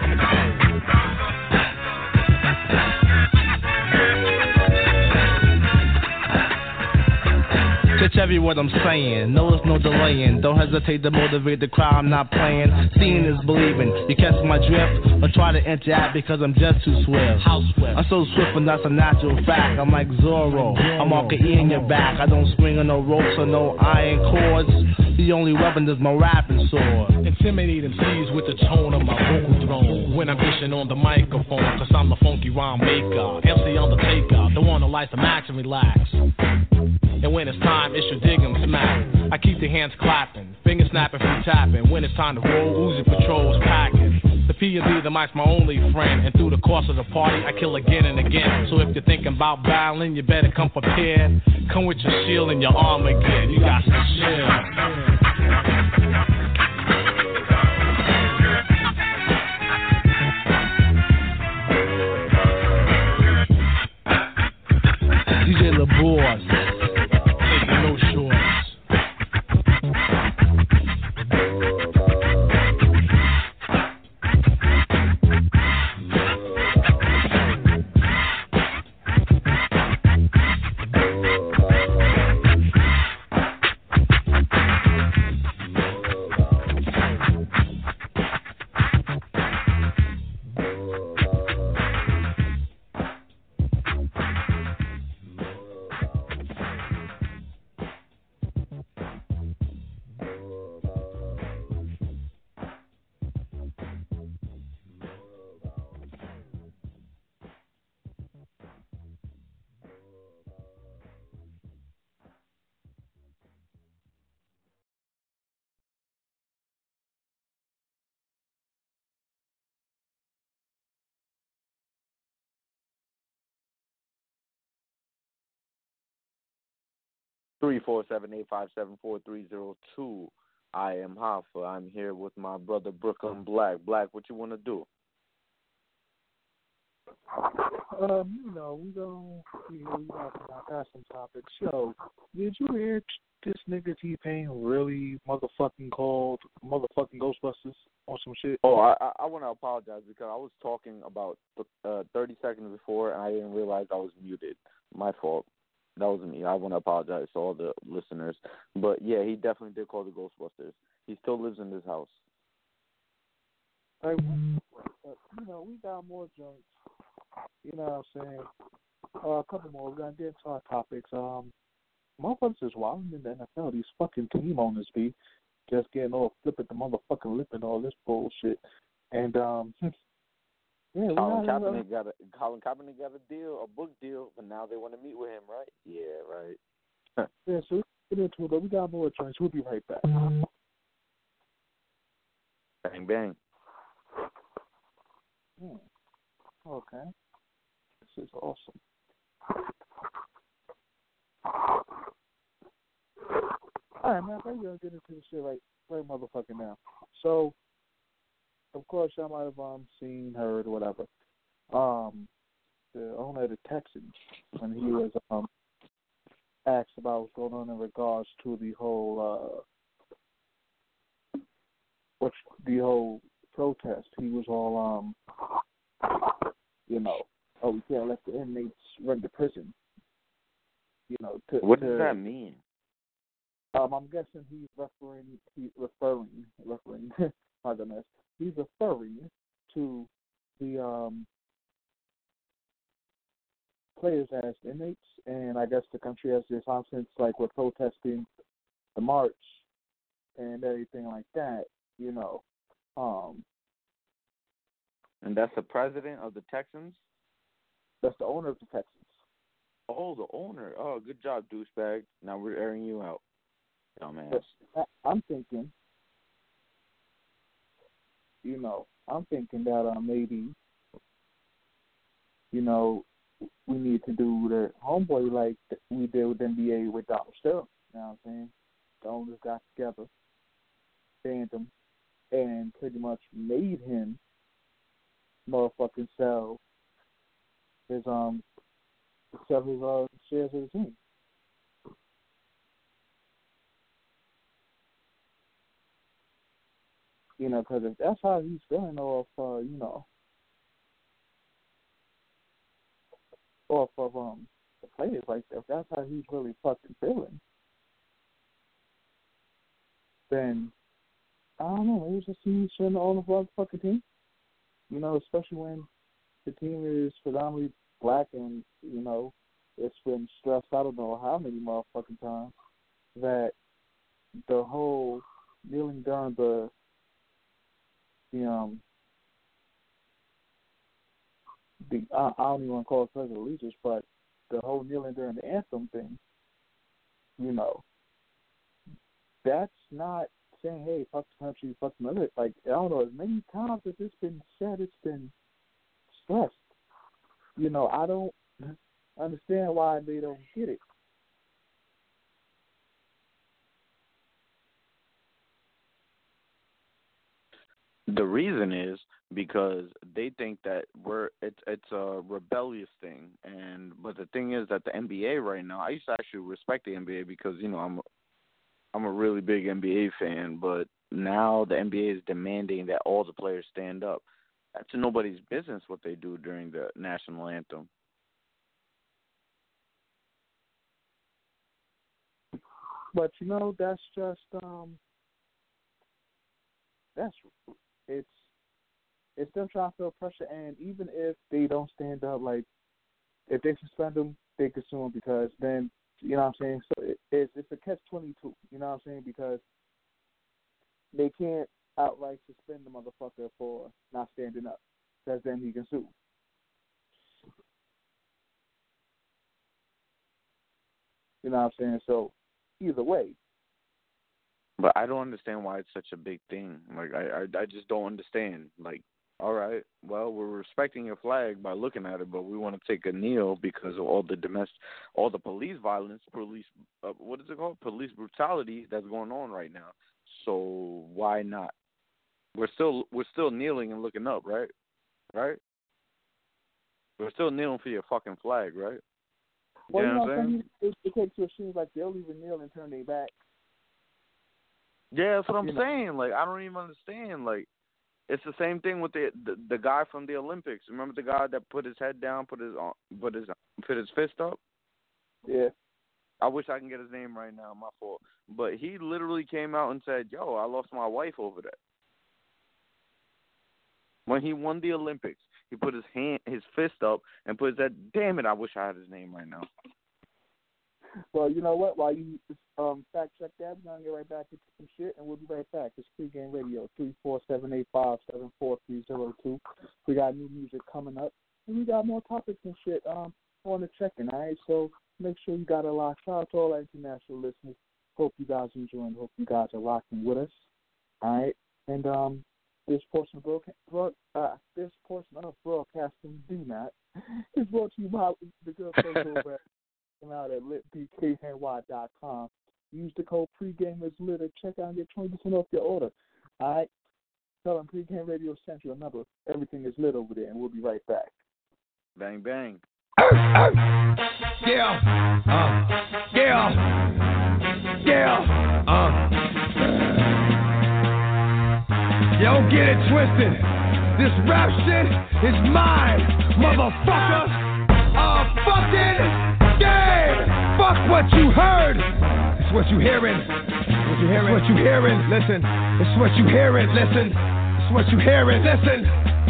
S20: Catch every word I'm saying, no it's no delaying. Don't hesitate to motivate the crowd, I'm not playing. Seeing is believing, you catch my drift. Or try to interact because I'm just too swift. I'm so swift and that's a natural fact. I'm like Zorro, I'm all E in your back. I don't swing on no ropes or no iron cords. The only weapon is my rapping sword.
S7: Intimidate M Cs with the tone of my vocal throne. When I'm dishing on the microphone, cause I'm the funky rhyme maker. M C Undertaker, the one who likes to max and relax. And when it's time, it's your dig 'em smack. I keep the hands clapping, fingers snapping, feet tapping. When it's time to roll, Uzi patrols packing. The P and D, the mic's my only friend. And through the course of the party, I kill again and again. So if you're thinking about battling, you better come prepared. Come with your shield and your armor gear. You got to chill.
S12: three four seven, eight five seven, four three zero two. I am Hoffa. I'm here with my brother Brooklyn Black. Black, what you want to do?
S21: Um, you know, we go, you know, we got, I got some topics. Yo, did you hear this nigga T-Pain really motherfucking called motherfucking Ghostbusters on some shit?
S12: Oh, I I, I want to apologize because I was talking about uh, thirty seconds before and I didn't realize I was muted. My fault. That was me. I want to apologize to all the listeners. But, yeah, he definitely did call the Ghostbusters. He still lives in this house.
S21: Like, you know, we got more joints. You know what I'm saying? Uh, a couple more. We're going to get into our topics. Um, motherfuckers is wilding in the N F L. These fucking team owners be just getting all flipping the motherfucking lip and all this bullshit. And, um, yeah,
S12: Colin
S21: got,
S12: Kaepernick got a Colin Kaepernick got a deal, a book deal, but now they want to meet with him, right? Yeah, right.
S21: Yeah, so we get into it, but we got more joints. We'll be right back.
S12: Bang bang.
S21: Hmm. Okay. This is awesome. All right, man, we're going to get into this shit right, right motherfucking now. So, of course, y'all might have um, seen, heard, or whatever. Um, the owner of the Texans, when he was um, asked about what's going on in regards to the whole, uh, what's the whole protest, he was all, um, you know, oh, we can't let the inmates run the prison. You know, to,
S12: what
S21: to,
S12: does that mean?
S21: Um, I'm guessing he's referring, he's referring, referring, my goodness, he's referring to the um, players as inmates, and I guess the country as this since like we're protesting the march and everything like that, you know. Um,
S12: and that's the president of the Texans?
S21: That's the owner of the Texans.
S12: Oh, the owner. Oh, good job, douchebag. Now we're airing you out. Dumbass.
S21: I'm thinking, you know, I'm thinking that uh, maybe, you know, we need to do the homeboy like we did with N B A with Donald Sterling. You know what I'm saying? The owners got together, banned him, and pretty much made him motherfucking sell his um sell his uh shares of the team. You know, because if that's how he's feeling off, uh, you know, off of um the players like that, if that's how he's really fucking feeling, then I don't know. Maybe just he shouldn't own a motherfucking team. You know, especially when the team is predominantly black and you know it's been stressed. I don't know how many motherfucking times that the whole kneeling down the The um the I, I don't even want to call it Pledge of Allegiance, but the whole kneeling during the anthem thing, you know, that's not saying, hey, fuck the country, fuck the military. Like, I don't know, as many times as it's been said, it's been stressed. You know, I don't understand why they don't get it.
S12: The reason is because they think that we're it's it's a rebellious thing, and but the thing is that the N B A right now, I used to actually respect the N B A because you know I'm I'm a really big N B A fan, but now the N B A is demanding that all the players stand up. That's nobody's business what they do during the national anthem.
S21: But you know, that's just um, that's. It's it's them trying to feel pressure, and even if they don't stand up, like if they suspend them, they can sue them because then you know what I'm saying. So it, it's it's a catch twenty-two. You know what I'm saying because they can't outright suspend the motherfucker for not standing up, because then he can sue. You know what I'm saying. So either way.
S12: But I don't understand why it's such a big thing. Like I, I, I just don't understand. Like, all right, well, we're respecting your flag by looking at it, but we want to take a kneel because of all the domestic, all the police violence, police, uh, what is it called? Police brutality that's going on right now. So why not? We're still we're still kneeling and looking up, right? Right? We're still kneeling for your fucking flag, right?
S21: Well,
S12: you know
S21: you know,
S12: what I'm saying?
S21: it, it takes to seems like they'll even kneel and turn their back.
S12: Yeah, that's what I'm
S21: you know.
S12: saying. Like, I don't even understand. Like, it's the same thing with the, the the guy from the Olympics. Remember the guy that put his head down, put his put his put his fist up?
S21: Yeah.
S12: I wish I can get his name right now. My fault. But he literally came out and said, "Yo, I lost my wife over that." When he won the Olympics, he put his hand, his fist up, and put his head. Damn it! I wish I had his name right now.
S21: Well, you know what? While you um, fact check that, we're gonna get right back into some shit, and we'll be right back. It's Pregame Radio three four seven eight five seven four three zero two. We got new music coming up, and we got more topics and shit um on the check-in. All right, so make sure you got a lot. Shout out to all our international listeners. Hope you guys enjoying. Hope you guys are rocking with us. All right, and um. This portion of broadcast, broad, uh, this portion of broadcasting do not is brought to you by the good folks over at out at lit b k n y dot com. Use the code pregame is lit to check out and get twenty percent off your order. All right, tell them Pregame Radio sent you. Remember, everything is lit over there, and we'll be right back.
S12: Bang bang.
S4: Yeah, uh, yeah, yeah, uh. Don't get it twisted. This rap shit is mine, motherfucker. A fucking game. Fuck what you heard. It's what you hearing. What you hearing? It's what you hearing. Listen. It's what you hearing. Listen. It's what you hearing. Listen.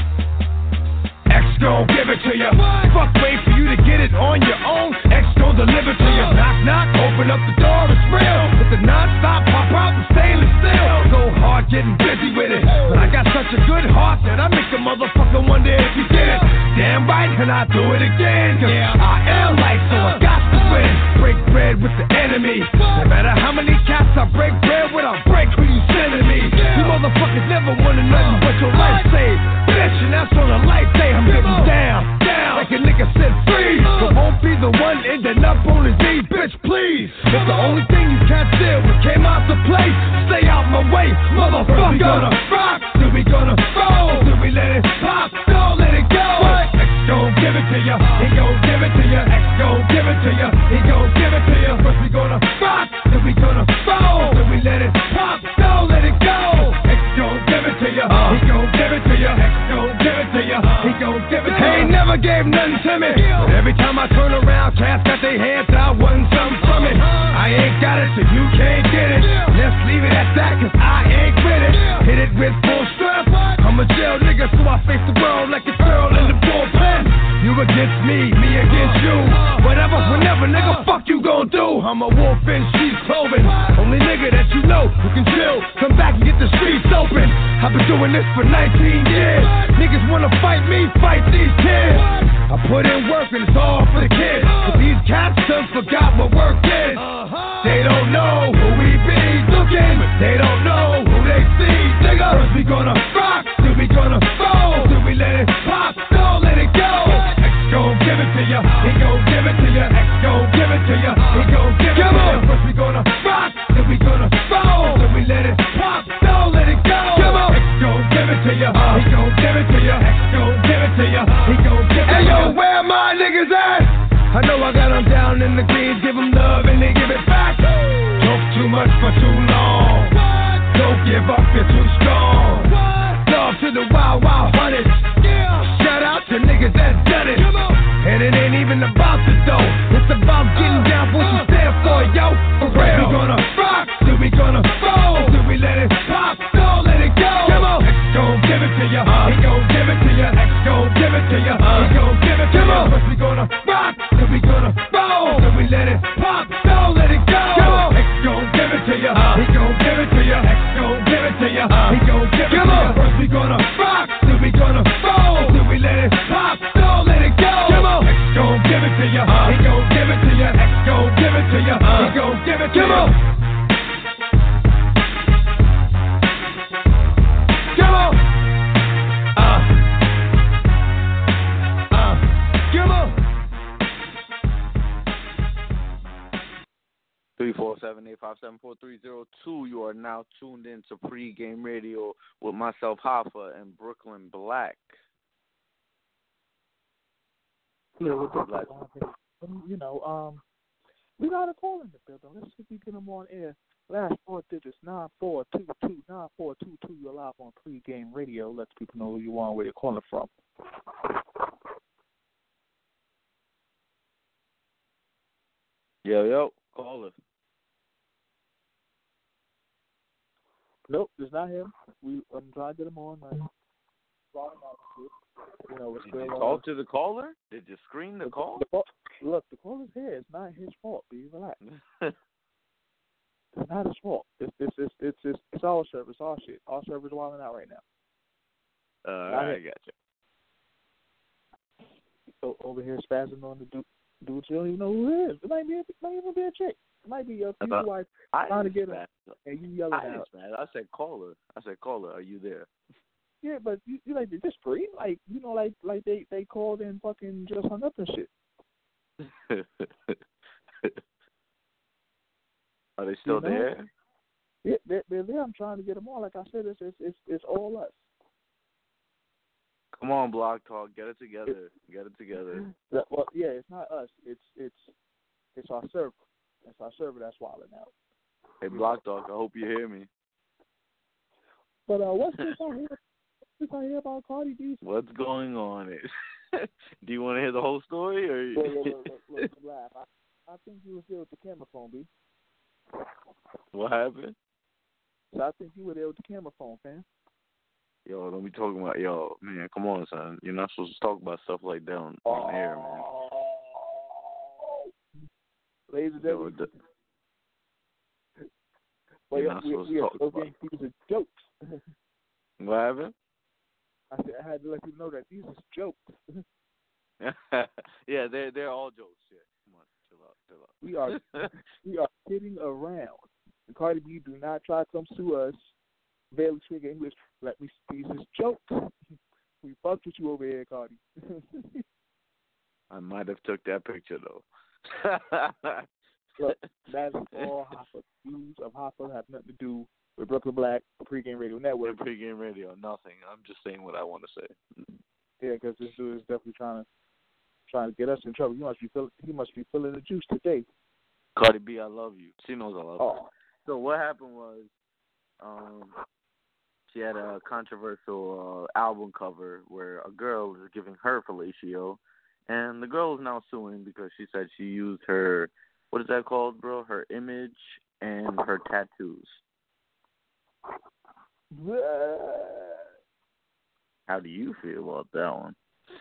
S4: X gon' give it to you. Fuck, wait for you to get it on your own. X gon' deliver to you. Knock, knock, open up the door, it's real. With the non-stop pop out the stainless steel. Go hard, getting busy with it. But I got such a good heart that I make a motherfucker wonder if you did it. Damn right, and I do it again. Cause yeah. I am life, so I got to win. Break bread with the enemy. No matter how many cats I break bread with, I'll break who you sending me. You motherfuckers never wanted nothing but your life saved. Bitch, and that's on a life day. I'm getting down, down, like a nigga said free. But won't be the one ending up on his knees, bitch, please. It's the only thing you can't steal. What came out to play, stay out my way, motherfucker. We gonna rock, then we gonna roll, then we let it pop, don't let it go. X gon' give it to ya, he gon' give it to ya. X gon' give it to ya, he gon' give it to ya. First we gonna rock, then we gonna roll, then we let it pop, don't let it go. X gon' give it to ya, he gon' give it to ya. X gon' give it to ya, he gon' give it to ya. He ain't never gave nothing to me, but every time I turn around, cats got their hands out, wanting something from it. I ain't got it, so you can't get it. Let's leave it at that, cause I ain't with it. Hit it with full strength. I'm a jail nigga, so I face the world like a girl in the bullpen. You against me, me against you. Whatever, whenever, nigga, fuck you gon' do. I'm a wolf in sheep's clothing. Only nigga that you know who can chill. Come back and get the streets open. I've been doing this for nineteen years. Niggas wanna fight me, fight these kids. I put in work and it's all for the kids. But these cats done forgot what work is. They don't know who we be looking, but they don't know who they see. Nigga, first we gonna rock, then we gonna roll, then we let it pop, don't let it go. X gon' give it to ya, he gon' give it to ya. X gon' give it to ya, he gon' give it to ya. First we gonna rock, then we gonna roll, then we let it pop, don't let it go. X gon' give it to ya, he gon' give it to ya. X gon' give it to ya, he gon' give it to ya. Hey yo, where my niggas at? I know I got them down in the greens, give them love and they give it back. Talk too much for too long. Don't give up, you're too strong. Love to the wild, wild hunters. Shout out to niggas that done it. And it ain't even about the dough. It's about getting down for what you stand for, yo. For real. We gonna rock, then we gonna roll, then we let it pop, don't let it go. Come on. X gon' give it to ya, he gon' give it to ya. X gon' give it to ya, he gon' give it to ya. First we gonna rock, then we gonna roll, then we let it pop, don't let it go. X gon' give it to ya, he gon' give it to ya. X gon' give it to ya, he gon' give it to ya. First we gonna rock, then we gonna roll, then we let it pop, don't let it go. X gon' give it to ya, he gon' give it to ya. X gon' give it to ya, he gon' give it to ya. Come on. Uh.
S12: seven eight five seven four three zero two. You are now tuned in to Pre-Game Radio with myself, Hoffa, and Brooklyn Black.
S21: Yeah, with Black. You know, um, we got a call in the building. Let's see if we get them on air. Last four digits, nine four two two, nine four two two. You're live on Pre-Game Radio. Let people know who you are and where you're calling from.
S12: Yo, yo, caller.
S21: Nope, it's not him. We I'm trying to get him on. Right? You know,
S12: Did you talk to the caller? Did you screen the, the call?
S21: The, the, look, the caller's here. It's not his fault. Be relaxed. It's not his fault. It's it's it's it's it's, it's our service, our shit. Our server's wilding out right now.
S12: Uh, I got you.
S21: So over here spazzing on the dude. Dudes, you don't even know who it is. It might be, it might even be a chick. It might be your future wife trying to get her, and you yelling
S12: I
S21: out.
S12: I said, caller. I said, caller, are you there?
S21: Yeah, but you, you like this free? Like, you know, like like they, they called and fucking just hung up and shit.
S12: Are they still
S21: you know?
S12: there?
S21: Yeah, they're, they're there. I'm trying to get them on. Like I said, it's it's it's, it's all us.
S12: Come on, Block Talk, get it together. Get it together.
S21: Well, yeah, it's not us. It's it's it's our server. It's our server that's wilding out.
S12: Hey, Block Talk, I hope you hear me.
S21: But uh, what's this I hear? What's this I hear about Cardi B?
S12: What's going on? Do you want to hear the whole story, or?
S21: Look, look, look, look, look, laugh. I, I think you was there with the camera phone, B.
S12: What happened?
S21: So I think you were there with the camera phone, fam.
S12: Yo, don't be talking about, yo, man, come on, son. You're not supposed to talk about stuff like that on, on air, man.
S21: Ladies and gentlemen.
S12: Yo,
S21: well,
S12: you're not
S21: we,
S12: supposed
S21: we
S12: to
S21: are
S12: talk
S21: so
S12: about
S21: getting these are jokes.
S12: What happened?
S21: I said I had to let you know that these are jokes.
S12: Yeah, they're, they're all jokes. Yeah, come on, chill out, chill out.
S21: We are, we are kidding around. And Cardi B, do not try to come sue us. Barely speak English. Let me speak this joke. We fucked with you over here, Cardi.
S12: I might have took that picture though.
S21: Look, that's all Hoffa. Views of Hoffa have nothing to do with Brooklyn Black Pre-Game Radio Network.
S12: Pre-Game Radio, nothing. I'm just saying what I want to say.
S21: Yeah, because this dude is definitely trying to trying to get us in trouble. He must be feeling. He must be feeling the juice today.
S12: Cardi B, I love you. She knows I love
S21: oh.
S12: her. So what happened was, um. she had a controversial uh, album cover where a girl was giving her fellatio, and the girl is now suing because she said she used her, what is that called, bro? Her image and her tattoos. How do you feel about that one?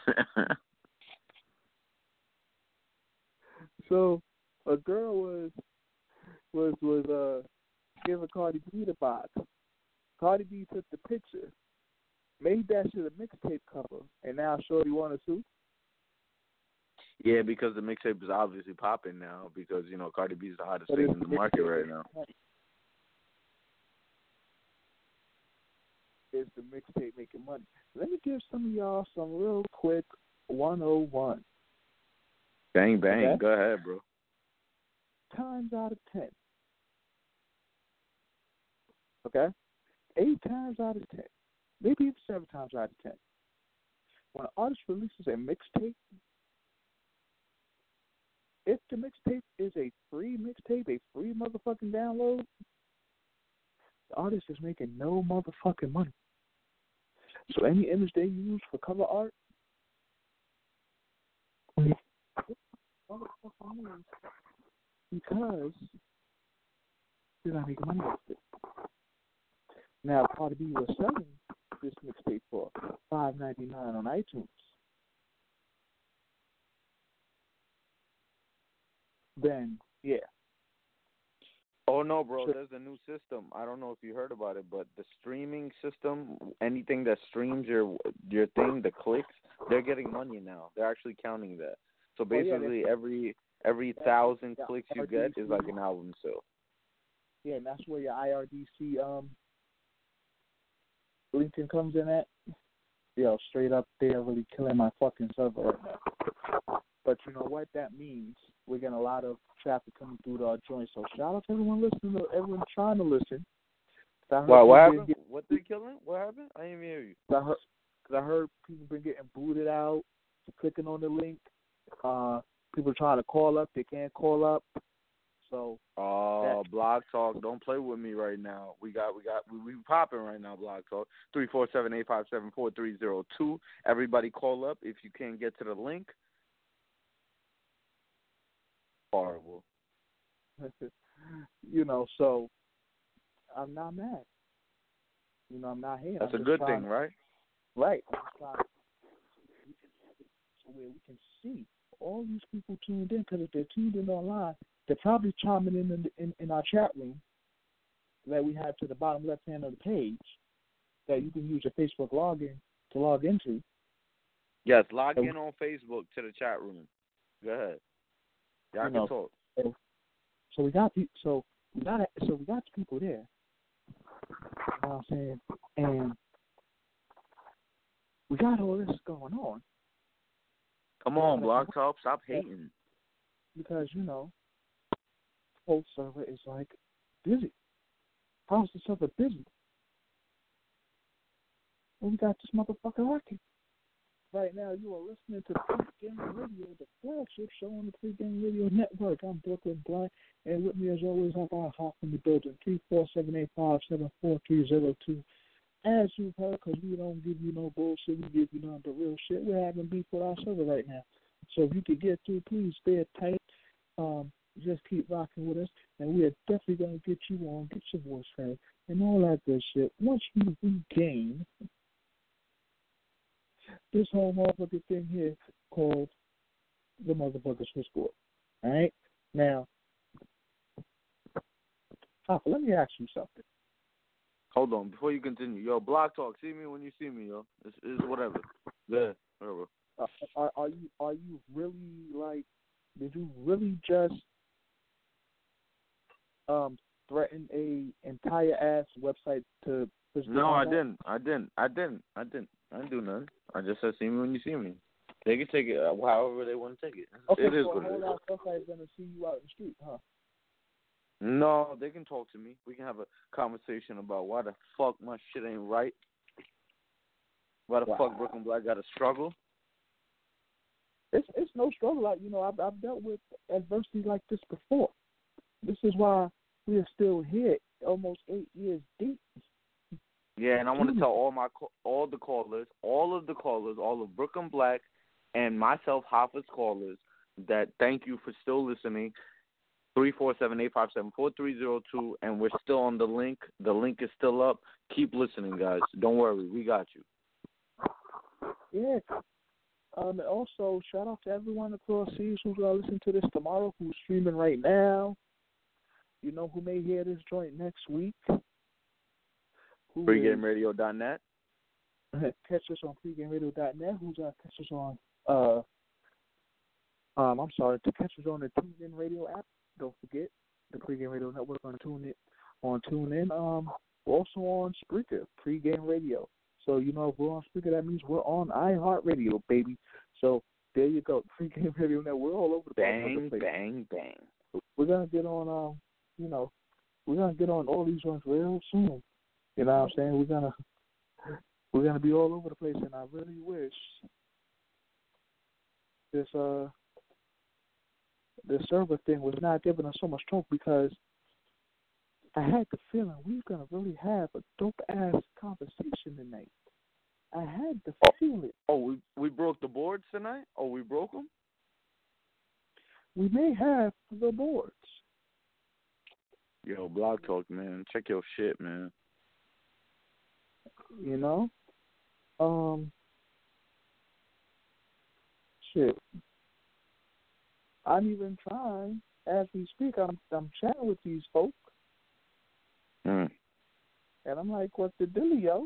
S21: So, a girl was was was uh giving Cardi B the box. Cardi B took the picture, made that shit a mixtape cover, and now Shorty want to sue?
S12: Yeah, because the mixtape is obviously popping now because, you know, Cardi B is the hottest thing in the market right now.
S21: Is the mixtape making money? Let me give some of y'all some real quick one oh one.
S12: Bang, bang.
S21: Okay?
S12: Go ahead, bro.
S21: Times out of ten. Okay? Eight times out of ten, maybe even seven times out of ten, when an artist releases a mixtape, if the mixtape is a free mixtape, a free motherfucking download, the artist is making no motherfucking money. So any image they use for cover art, because they're not making money with it. Now, Cardi B was selling this mixtape for five ninety-nine on iTunes. Then, yeah.
S12: Oh, no, bro, there's a new system. I don't know if you heard about it, but the streaming system, anything that streams your your thing, the clicks, they're getting money now. They're actually counting that. So basically, oh, yeah, every every thousand yeah, clicks you get is like an album sale.
S21: Yeah, and that's where your I R D C um LinkedIn comes in at. Yo, straight up, they're really killing my fucking server right now. But you know what that means? We're getting a lot of traffic coming through our joint. So shout out to everyone listening, to everyone trying to listen.
S12: Why? What happened? Get, what they killing? What happened? I didn't even hear you.
S21: I heard, cause I heard people been getting booted out, clicking on the link. Uh, people trying to call up, they can't call up. So.
S12: Oh, uh, Blog Talk, don't play with me right now. We got, we got, we, we popping right now. Blog Talk, three four seven eight five seven four three zero two. Everybody call up if you can't get to the link. Horrible.
S21: You know, so I'm not mad. You know, I'm not here.
S12: That's
S21: I'm
S12: a good
S21: trying,
S12: thing, right?
S21: Right. I'm just trying so where we can see all these people tuned in, because if they're tuned in online, they're probably chiming in in, in in our chat room that we have to the bottom left hand of the page that you can use your Facebook login to log into.
S12: Yes, log in on Facebook to the chat room. Go ahead. Y'all
S21: you
S12: can
S21: know,
S12: talk.
S21: So, so we got people. So we got so we got the people there. You know what I'm saying? And we got all this going on.
S12: Come on, Blog Talk, stop hating.
S21: Because you know, whole server is like busy. How's the server busy? And we got this motherfucker working. Right now, you are listening to Pre-Game Radio, the flagship show on the Pre-Game Radio Network. I'm Brooklyn Black, and with me, as always, I got Hawk in the building, three four seven eight five seven four three zero two. As you've heard, because we don't give you no bullshit, we give you none but real shit. We're having beef with our server right now. So if you could get through, please stay tight. Um, just keep rocking with us, and we are definitely going to get you on, get your voice heard, and all that good shit. Once you regain this whole motherfucking thing here called the motherfucker switchboard. All right? Now, Papa, let me ask you something.
S12: Hold on, before you continue. Yo, Blog Talk, see me when you see me, yo. It's, it's whatever. Yeah, whatever.
S21: Uh, are, are you are you really, like, did you really just um threaten a entire ass website to push
S12: No, I didn't. I didn't. I didn't. I didn't. I didn't do nothing. I just said, see me when you see me. They can take it however they want to take it.
S21: Okay,
S12: it is
S21: so
S12: what
S21: a
S12: it is.
S21: whole website is going to see you out in the street, huh?
S12: No, they can talk to me. We can have a conversation about why the fuck my shit ain't right. Why the
S21: wow.
S12: fuck Brooklyn Black got to struggle.
S21: It's it's no struggle. Like, you know, I've, I've dealt with adversity like this before. This is why we are still here, almost eight years deep.
S12: Yeah, and I want to tell all my all the callers, all of the callers, all of Brooklyn Black, and myself, Hoffa's callers, that thank you for still listening. Three four seven eight five seven four three zero two, and we're still on the link. The link is still up. Keep listening, guys. Don't worry, we got you.
S21: Yeah. Um, and also, shout out to everyone across seas who's going to listen to this tomorrow, who's streaming right now. You know who may hear this joint next week.
S12: pre game radio dot net.
S21: Catch us on pre game radio dot net. Who's going to catch us on, uh, um, I'm sorry, to catch us on the TuneIn Radio app. Don't forget the Pre-Game Radio Network on TuneIn. On TuneIn, um, we're also on Spreaker, Pre-Game Radio. So, you know, if we're on Spreaker, that means we're on iHeartRadio, baby. So, there you go. Pre-Game Radio Network. We're all over the
S12: bang,
S21: place.
S12: Bang, bang, bang.
S21: We're going to get on, um, you know, we're going to get on all these ones real soon. You know what I'm saying? We're going to we're gonna be all over the place, and I really wish this, uh, the server thing was not giving us so much trouble, because I had the feeling we were going to really have a dope-ass conversation tonight. I had the feeling.
S12: Oh, we we broke the boards tonight? Oh, we broke them?
S21: We may have the boards.
S12: Yo, Blog Talk, man. Check your shit, man.
S21: You know? Um. Shit. I'm even trying, as we speak, I'm I'm chatting with these folks.
S12: Mm.
S21: And I'm like, what's the dealio?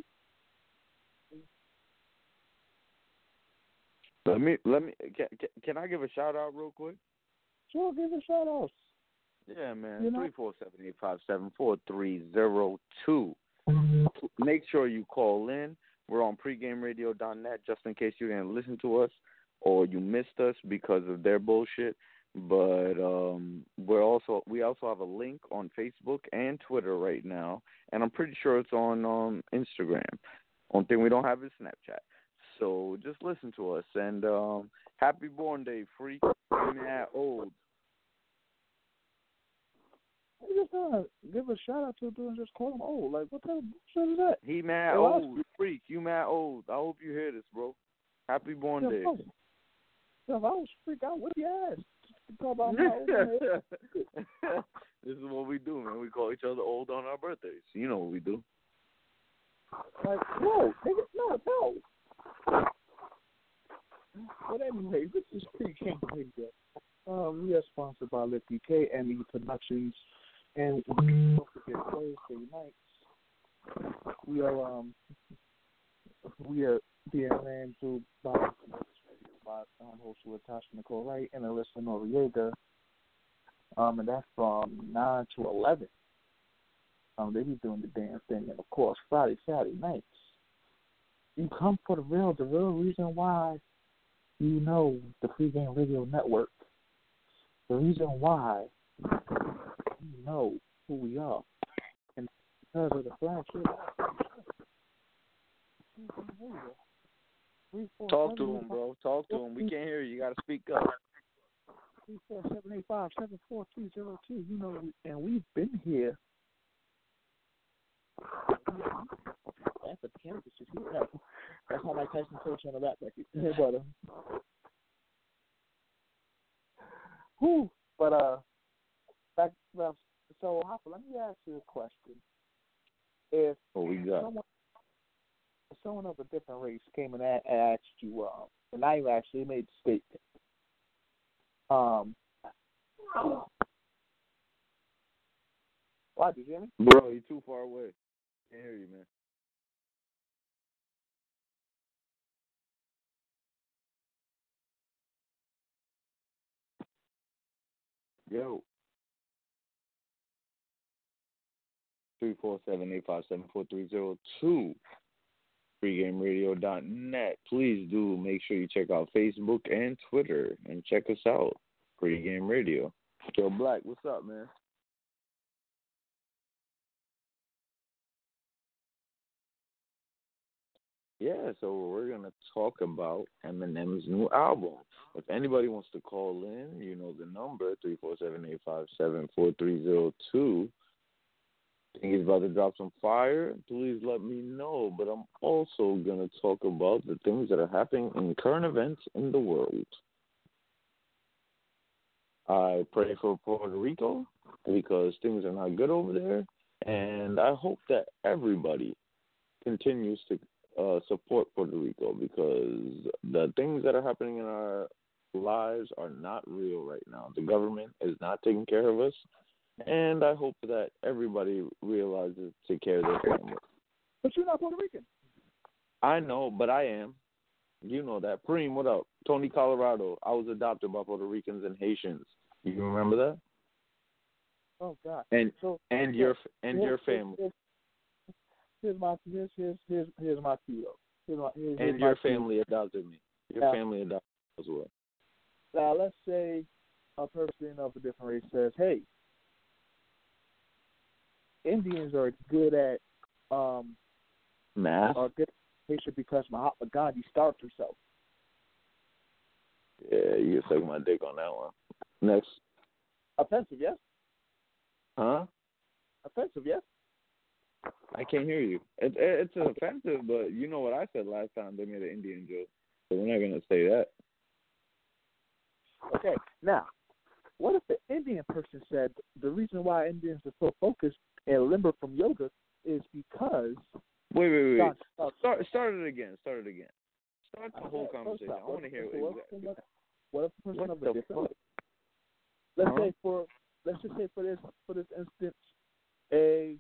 S12: Let me, let me, can, can I give a shout out real quick?
S21: Sure, give a shout out.
S12: Yeah, man.
S21: You know?
S12: three four seven eight five seven four three zero two.
S21: Mm-hmm.
S12: Make sure you call in. We're on pre game radio dot net just in case you didn't listen to us or you missed us because of their bullshit. But um, we're also we also have a link on Facebook and Twitter right now, and I'm pretty sure it's on um, Instagram. Only thing we don't have is Snapchat. So just listen to us, and um, happy born day, freak. You mad old.
S21: You just uh, give a shout out to a dude and just call him old. Like, what type of bullshit is that?
S12: He mad
S21: Yo,
S12: old, freak. You mad old. I hope you hear this, bro. Happy born
S21: Yo,
S12: day.
S21: bro. Yo, if I was freak, I'd whip your ass. Talk about my old man.
S12: This is what we do, man. We call each other old on our birthdays. You know what we do.
S21: Like, no, nigga, no, no. But anyway, this is Pre-Game Radio. Um, we are sponsored by Lit P K, M E Productions, and don't forget Thursday nights. We are um, we are being ran through by by um, host with Tasha Nicole Wright and Alyssa Noriega. Um, and that's from nine to eleven. Um, they be doing the damn thing, and of course Friday, Saturday nights. You come for the real, the real reason why you know the Pre-Game Radio Network. The reason why you know who we are, and because of the flagship.
S12: Talk to him, bro. Talk to him. We can't hear you. You gotta speak up.
S21: Three four seven eight five seven four three zero two. You know, and we've been here. That's the campus. That's how Mike Tyson coach on the rap record. Hey, brother. Whew. But uh, back well, so Hopper, let me ask you a question. If
S12: what we got?
S21: Someone, if someone of a different race came and asked you, um, and I actually made the statement. Um, why did you hear me?
S12: Bro, you're too far away. Can't hear you, man. Yo. three four seven eight five seven four three zero two. Pre game radio dot net. Please do make sure you check out Facebook and Twitter and check us out. Pre-Game Radio. Yo, Black, what's up, man? Yeah, so we're going to talk about Eminem's new album. If anybody wants to call in, you know the number, three four seven eight five seven four three zero two. Think he's about to drop some fire, please let me know. But I'm also going to talk about the things that are happening in current events in the world. I pray for Puerto Rico because things are not good over there. And I hope that everybody continues to uh, support Puerto Rico because the things that are happening in our lives are not real right now. The government is not taking care of us. And I hope that everybody realizes to take care of their family.
S21: But you're not Puerto Rican.
S12: I know, but I am. You know that. Preem, what up? Tony, Colorado. I was adopted by Puerto Ricans and Haitians. You remember that?
S21: Oh God.
S12: And
S21: so,
S12: and
S21: yeah,
S12: your and
S21: here's,
S12: your family.
S21: Here's, here's my here's here's here's, here's my key here's my, here's,
S12: and
S21: here's
S12: your
S21: my
S12: family key. adopted me. Your
S21: now,
S12: family adopted me as well.
S21: Now let's say a person of a different race says, "Hey, Indians are good at um,
S12: math.
S21: Are good at Haitian because Mahatma Gandhi starved himself."
S12: Yeah, you can suck my dick on that one. Next.
S21: Offensive, yes?
S12: Huh?
S21: Offensive, yes?
S12: I can't hear you. It, it, it's offensive, but you know what I said last time they made an Indian joke. So we're not going to say that.
S21: Okay, now, what if the Indian person said the reason why Indians are so focused and limber from yoga is because...
S12: Wait, wait, wait.
S21: God, uh,
S12: start, start it again. Start it again. Start the whole
S21: okay,
S12: conversation.
S21: Off,
S12: I want to hear
S21: what,
S12: exactly.
S21: What, what if a person
S12: what
S21: of
S12: the
S21: a different...
S12: fuck?
S21: Let's
S12: huh?
S21: say for... Let's just say for this for this instance, a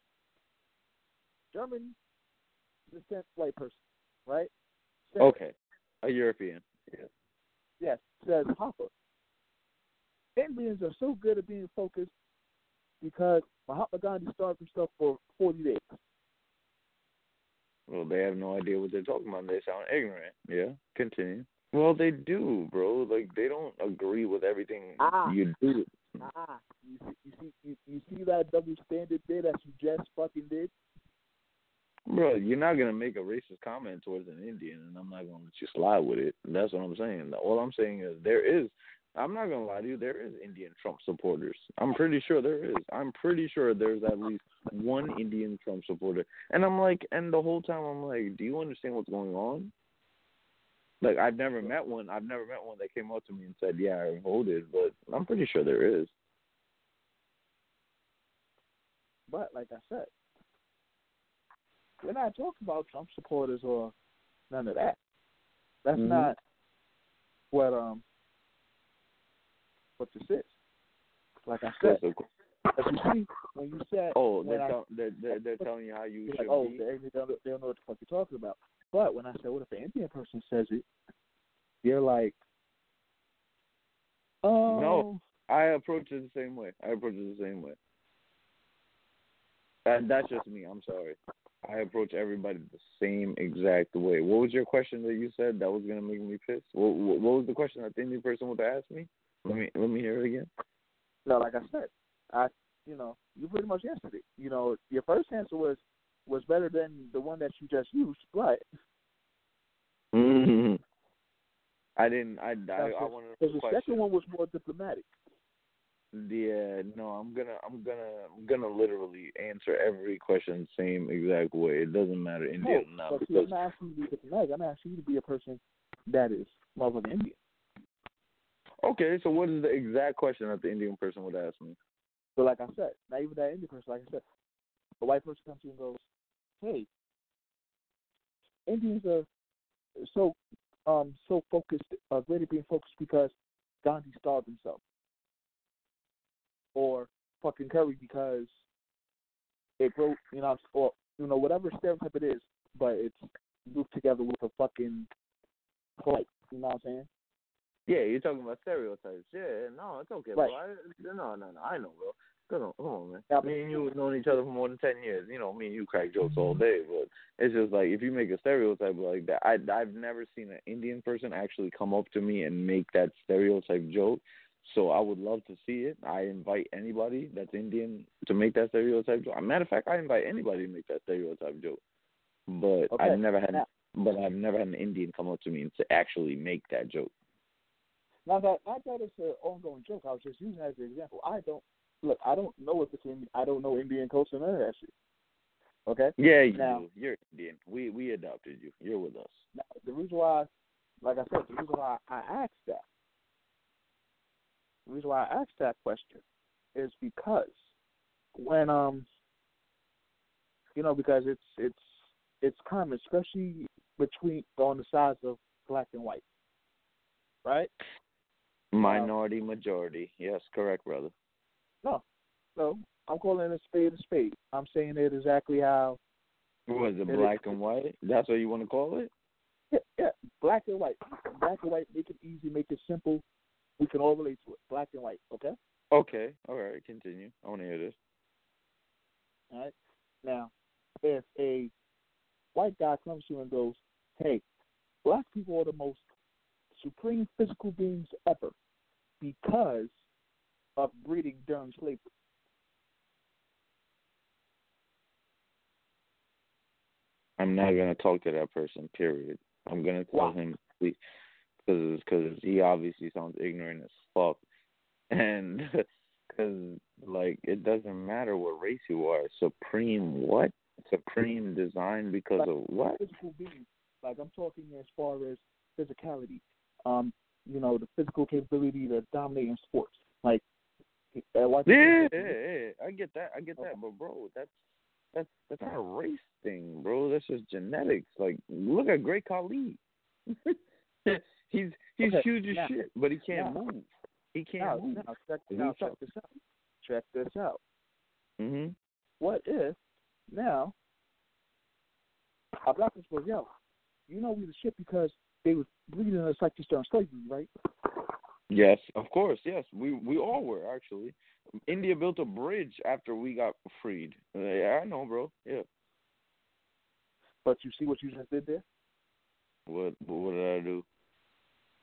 S21: German descent white person, right? Says,
S12: okay, a European.
S21: Yes. Yes, says Hopper. Indians are so good at being focused because Mahatma Gandhi starved himself for forty days.
S12: Well, they have no idea what they're talking about. They sound ignorant. Yeah, continue. Well, they do, bro. Like they don't agree with everything
S21: ah.
S12: you do.
S21: Ah, you see, you see, you, you see that double standard there that you just fucking did.
S12: Bro, you're not gonna make a racist comment towards an Indian, and I'm not gonna let you slide with it. That's what I'm saying. All I'm saying is there is. I'm not gonna lie to you. There is Indian Trump supporters. I'm pretty sure there is. I'm pretty sure there's at least one Indian Trump supporter. And I'm like, and the whole time I'm like, do you understand what's going on? Like, I've never met one. I've never met one that came up to me and said, yeah, I voted, but I'm pretty sure there is.
S21: But like I said, we're not talking about Trump supporters or none of that. That's mm-hmm. not what um what this is. Like I said, as you see, when you said,
S12: oh, they're,
S21: I,
S12: tell, they're, they're, they're telling you how you should
S21: like, oh,
S12: be.
S21: they, they, don't, they don't know what the fuck you're talking about. But when I said, what if an Indian person says it, you're like, oh.
S12: No, I approach it the same way. I approach it the same way. That, that's just me. I'm sorry. I approach everybody the same exact way. What was your question that you said that was going to make me pissed? What, what, what was the question that the Indian person would ask me? Let me let me hear it again.
S21: No, like I said, I you know you pretty much answered it. You know, your first answer was was better than the one that you just used, but
S12: mm-hmm. I didn't. I I, I wanted to.
S21: Because the question. second one was more diplomatic.
S12: Yeah, no, I'm gonna I'm gonna I'm gonna literally answer every question the same exact way. It doesn't matter Indian
S21: no,
S12: or not.
S21: But
S12: because
S21: see, I'm not asking you to be diplomatic. I'm asking you to be a person that is motherfucking Indian.
S12: Okay, so what is the exact question that the Indian person would ask me?
S21: So like I said, not even that Indian person, like I said, a white person comes to you and goes, hey, Indians are so um so focused, uh, greater being focused because Gandhi starved himself. Or fucking curry because it broke, you know, or, you know, whatever stereotype it is, but it's grouped together with a fucking flight, you know what I'm saying?
S12: Yeah, you're talking about stereotypes. Yeah, no, it's okay,
S21: right.
S12: bro. I, no, no, no, I know, bro. Come on, come on, man.
S21: Yeah,
S12: me and you have known each other for more than ten years. You know, me and you crack jokes all day, but it's just like if you make a stereotype like that, I, I've never seen an Indian person actually come up to me and make that stereotype joke. So I would love to see it. I invite anybody that's Indian to make that stereotype joke. Matter of fact, I invite anybody to make that stereotype joke. But
S21: okay.
S12: I've never had, but I've never had an Indian come up to me and to actually make that joke.
S21: Now that not that it's an ongoing joke, I was just using that as an example. I don't look. I don't know if it's in. I don't know Indian culture, none of that shit. Okay.
S12: Yeah, you
S21: now,
S12: do. You're Indian. We we adopted you. You're with us.
S21: Now, the reason why, like I said, the reason why I asked that. The reason why I asked that question is because when um you know because it's it's it's common, especially between on the sides of black and white, right?
S12: Minority, um, majority. Yes, correct, brother.
S21: No, no, I'm calling it a spade a spade. I'm saying it exactly how.
S12: Was it black and white? That's what you want to call it?
S21: Yeah, yeah, black and white. Black and white. Make it easy. Make it simple. We can all relate to it. Black and white, okay?
S12: Okay. All right. Continue. I want to hear this.
S21: All right. Now, if a white guy comes to you and goes, hey, black people are the most supreme physical beings ever because of breeding during slavery.
S12: I'm not going to talk to that person, period. I'm going to tell
S21: Why?
S12: him, please. Because cause he obviously sounds ignorant as fuck. And because, like, it doesn't matter what race you are. Supreme what? Supreme design because
S21: like,
S12: of what?
S21: Physical being. Like, I'm talking as far as physicality. Um, you know, the physical capability to dominate in sports. Like, uh,
S12: yeah, yeah, yeah, I get that. I get that. But, bro, that's, that's, that's not a race thing, bro. That's just genetics. Like, look at Great Khali. He's he's
S21: okay,
S12: huge as
S21: now,
S12: shit, but he can't
S21: now,
S12: move. He can't
S21: now,
S12: move.
S21: Now, check, now check this out. Check this out.
S12: Mm-hmm.
S21: What if now our black people goes, yo, you know we the shit because they was breeding us like this during slavery, right?
S12: Yes, of course. Yes, we we all were actually. India built a bridge after we got freed. Yeah, I know, bro. Yeah.
S21: But you see what you just did there?
S12: What what did I do?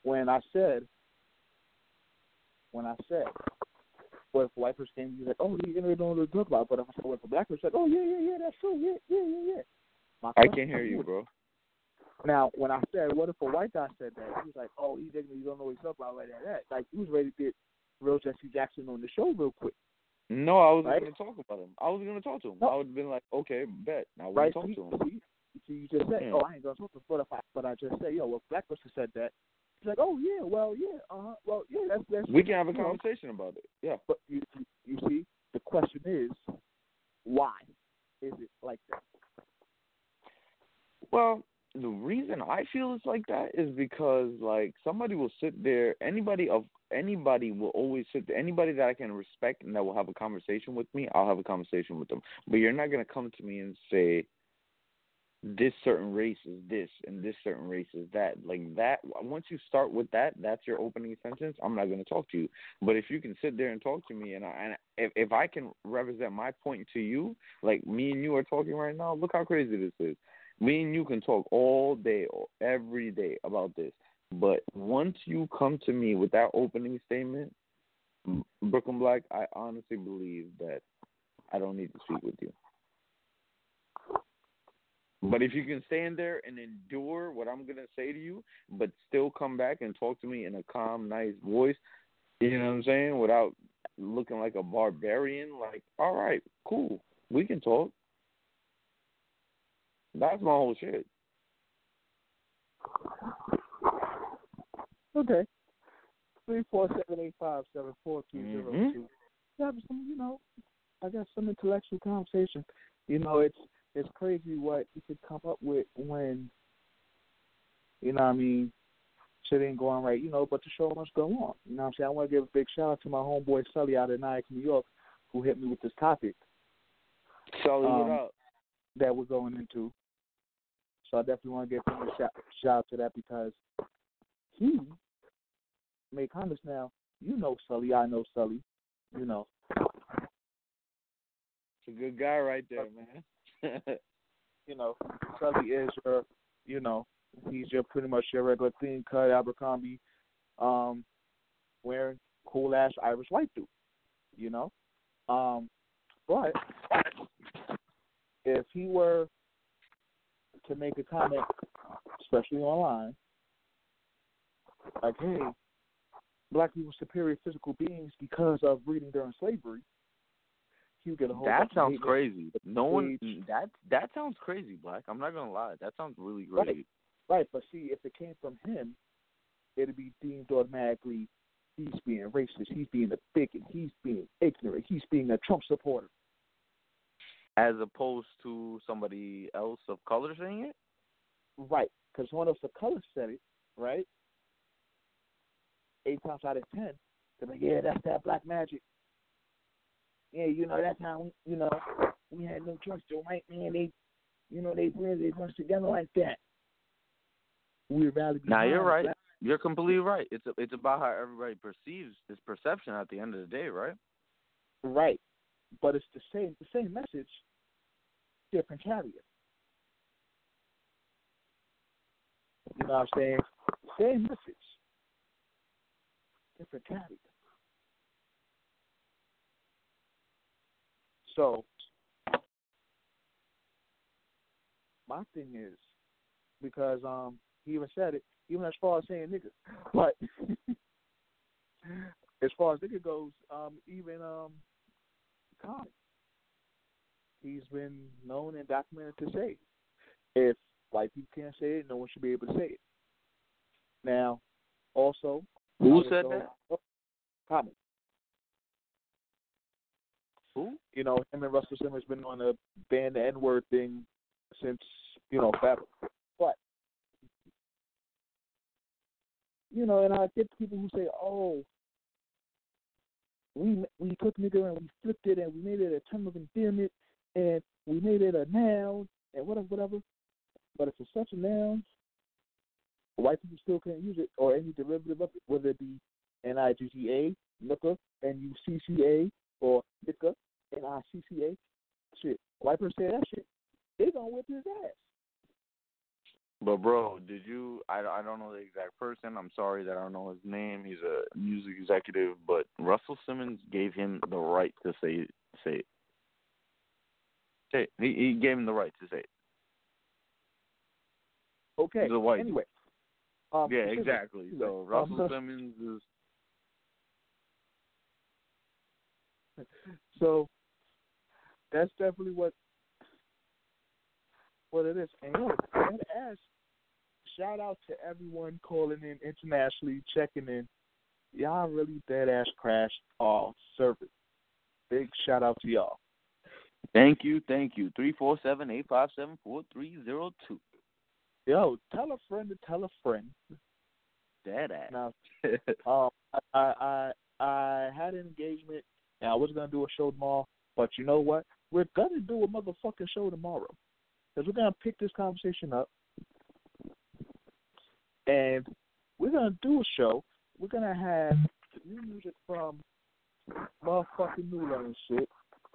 S21: when I said, when I said, what if a white person came, he's like, oh, you really don't know what to talk about. But if I said, what if a black person said, oh, yeah, yeah, yeah, that's true, yeah, yeah, yeah, yeah. My
S12: I can't hear you, bro.
S21: Now, when I said, what if a white guy said that, he was like, oh, he's ignorant, you don't know what he's talking about, like that, that. Like, he was ready to get real Jesse Jackson on the show real quick.
S12: No, I was
S21: right?
S12: going to talk about him. I was going to talk to him.
S21: No.
S12: I would have been like, okay, bet. Now we're
S21: right?
S12: going to
S21: So
S12: talk to him.
S21: See, you just said,
S12: Yeah.
S21: oh, I ain't going to talk to him. But, if I, but I just say, yo, well, black person said that. He's like, oh, yeah, well, yeah, uh-huh, well, yeah, that's, that's
S12: We can have a
S21: you know.
S12: conversation about it. Yeah.
S21: But you, you, you see, the question is, why is it like that?
S12: Well, the reason I feel it's like that is because, like, somebody will sit there, anybody of anybody will always sit there, anybody that I can respect and that will have a conversation with me, I'll have a conversation with them. But you're not going to come to me and say, this certain race is this and this certain race is that. Like that, once you start with that, that's your opening sentence, I'm not going to talk to you. But if you can sit there and talk to me, and, I, and if, if I can represent my point to you, like me and you are talking right now, look how crazy this is. Me and you can talk all day, every day about this. But once you come to me with that opening statement, Brooklyn Black, I honestly believe that I don't need to speak with you. But if you can stand there and endure what I'm going to say to you, but still come back and talk to me in a calm, nice voice, you know what I'm saying, without looking like a barbarian, like, all right, cool, we can talk. That's my whole shit.
S21: Okay. Three four seven eight five seven four two zero two. Have some, you know, I got some intellectual conversation. You know, it's it's crazy what you could come up with when, you know what I mean, shit ain't going right, you know, but the show must go on. You know what I'm saying? I want to give a big shout out to my homeboy Sully out of Nyack, New York, who hit me with this topic.
S12: Sully,
S21: um,
S12: what up?
S21: That we're going into. So I definitely want to give him a shout, shout out to that because he made comments now. You know Sully, I know Sully, you know.
S12: It's a good guy right there, man.
S21: You know, Sully is your, you know, he's your pretty much your regular clean cut Abercrombie, um, wearing cool ass Irish white dude, you know. Um, but if he were to make a comment, especially online, like, hey, black people are superior physical beings because of breeding during slavery, he would get a whole
S12: That
S21: bunch
S12: sounds
S21: of
S12: crazy. No one, that that sounds crazy, Black. I'm not going to lie. That sounds really great.
S21: Right. right, but see, if it came from him, it'd be deemed automatically he's being racist, he's being a bigot, he's being ignorant, he's being a Trump supporter.
S12: As opposed to somebody else of color saying it?
S21: Right, because one of the color said it, right? Eight times out of ten, they're like, yeah, that's that black magic. Yeah, you know, that's how, we, you know, we had no choice. The white man, they, you know, they blend they bunch together like that. We'd rather be
S12: Now, you're right.
S21: Black.
S12: You're completely right. It's a, it's about how everybody perceives this perception at the end of the day, right?
S21: Right. But it's the same the same message, different carrier. You know what I'm saying? Same message, different carrier. So, my thing is, because um he even said it, even as far as saying nigga, but as far as nigga goes, um even um Common, he's been known and documented to say, if white people can't say it, no one should be able to say it. Now, also,
S12: who said that?
S21: Common.
S12: Who?
S21: You know, him and Russell Simmons been on a ban the N-word thing since, you know, forever. But, you know, and I get people who say, oh, we we took nigga and we flipped it and we made it a term of endearment and we made it a noun and whatever, whatever. But if it's such a noun, white people still can't use it or any derivative of it, whether it be N I G G A, N-U-C-C-A, N U C C A, or N I C C A, N I C C A. Shit, white person say that shit, they gonna whip his ass.
S12: But bro, did you? I, I don't know the exact person. I'm sorry that I don't know his name. He's a music executive, but Russell Simmons gave him the right to say say it. Say it. He he gave him the right to say it.
S21: Okay.
S12: The white.
S21: Anyway. Um,
S12: yeah, exactly. So Russell um, Simmons is.
S21: So that's definitely what what it is. And yo, that ass. Shout out to everyone calling in internationally, checking in. Y'all really dead ass crashed all service. Big shout out to y'all.
S12: Thank you, thank you. Three four seven eight five seven four three zero two.
S21: Yo, tell a friend to tell a friend.
S12: Dead ass.
S21: Now, um, I, I I had an engagement and I was gonna do a show tomorrow, but you know what? We're gonna do a motherfucking show tomorrow because we're gonna pick this conversation up. And we're going to do a show. We're going to have new music from motherfucking Nula and shit.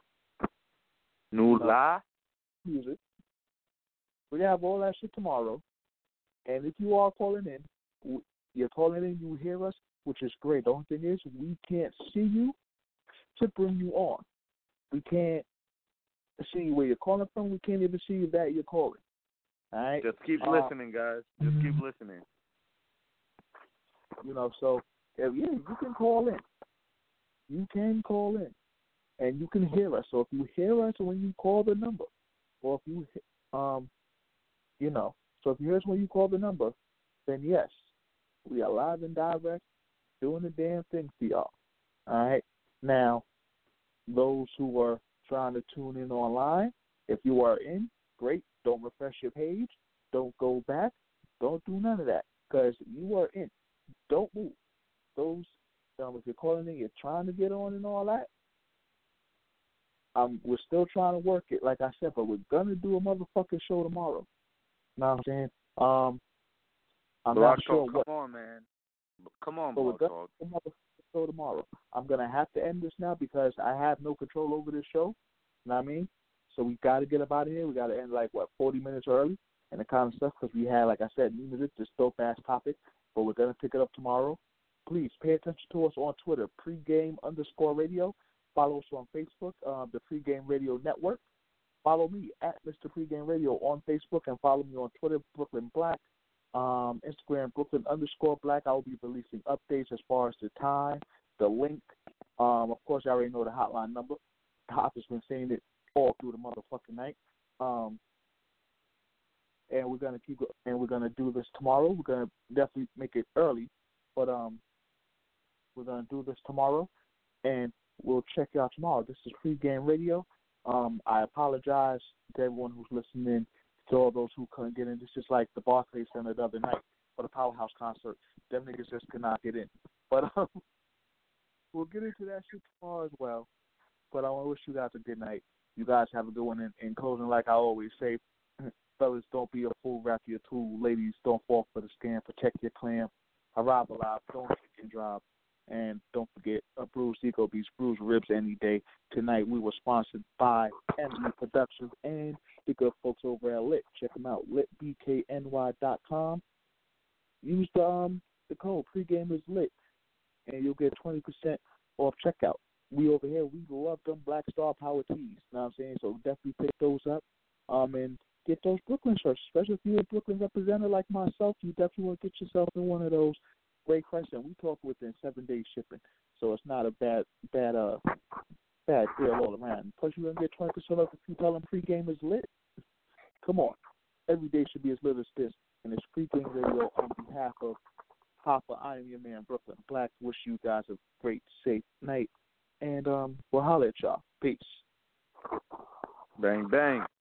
S12: Nula?
S21: Music. We're going to have all that shit tomorrow. And if you are calling in, you're calling in, you hear us, which is great. The only thing is we can't see you to bring you on. We can't see where you're calling from. We can't even see that you're calling. All right?
S12: Just keep uh, listening, guys. Just keep listening.
S21: You know, so, yeah, you can call in. You can call in. And you can hear us. So if you hear us when you call the number, or if you, um, you know, so if you hear us when you call the number, then yes, we are live and direct, doing the damn thing for y'all. All right? Now, those who are trying to tune in online, if you are in, great. Don't refresh your page. Don't go back. Don't do none of that because you are in. Don't move. Those, um, if you're calling in, you're trying to get on and all that. Um, we're still trying to work it, like I said, but we're gonna do a motherfucking show tomorrow. You know what I'm saying? Um, I'm
S12: Block
S21: not sure
S12: talk,
S21: what.
S12: Come on, man. Come on,
S21: but we're gonna
S12: talk.
S21: do a motherfucking show tomorrow. I'm gonna have to end this now because I have no control over this show. You know what I mean? So we got to get up out of here. We got to end like what forty minutes early and the kind of stuff because we had, like I said, new music, this dope ass topic. But we're gonna pick it up tomorrow. Please pay attention to us on Twitter, pregame underscore radio. Follow us on Facebook, uh, the Pregame Radio Network. Follow me at Mister Pregame Radio on Facebook and follow me on Twitter, Brooklyn Black. Um, Instagram, Brooklyn underscore Black. I will be releasing updates as far as the time, the link. Um, of course, I already know the hotline number. Hop has been saying it all through the motherfucking night. Um, and we're gonna keep and we're gonna do this tomorrow. We're gonna definitely make it early, but um, we're gonna do this tomorrow, and we'll check you out tomorrow. This is Pregame Radio. Um, I apologize to everyone who's listening, to all those who couldn't get in. This is like the Barclays Center the other night for the Powerhouse concert. Them niggas just could not get in. But um, we'll get into that shit tomorrow as well. But I want to wish you guys a good night. You guys have a good one. In, in closing, like I always say, fellas, don't be a fool, wrap your tool. Ladies, don't fall for the scam. Protect your clam. Arrive alive. Don't hit and drive. And don't forget, a bruised ego beats bruised ribs any day. Tonight we were sponsored by M E Productions and the good folks over at Lit. Check them out, lit b k n y dot com. Use the um the code Pregame is Lit, and you'll get twenty percent off checkout. We over here, we love them Black Star Power tees. You know what I'm saying? So definitely pick those up. Um and get those Brooklyn shirts, especially if you're a Brooklyn representative like myself. You definitely want to get yourself in one of those. Great question. We talk within seven days shipping, so it's not a bad, bad, uh, bad deal all around. Plus, you're gonna get twenty percent off if you tell them Pregame is lit. Come on, every day should be as lit as this. And it's Pregame Radio on behalf of Hopper. I am your man, Brooklyn Black. Wish you guys a great, safe night, and um, we'll holler at y'all. Peace.
S12: Bang bang.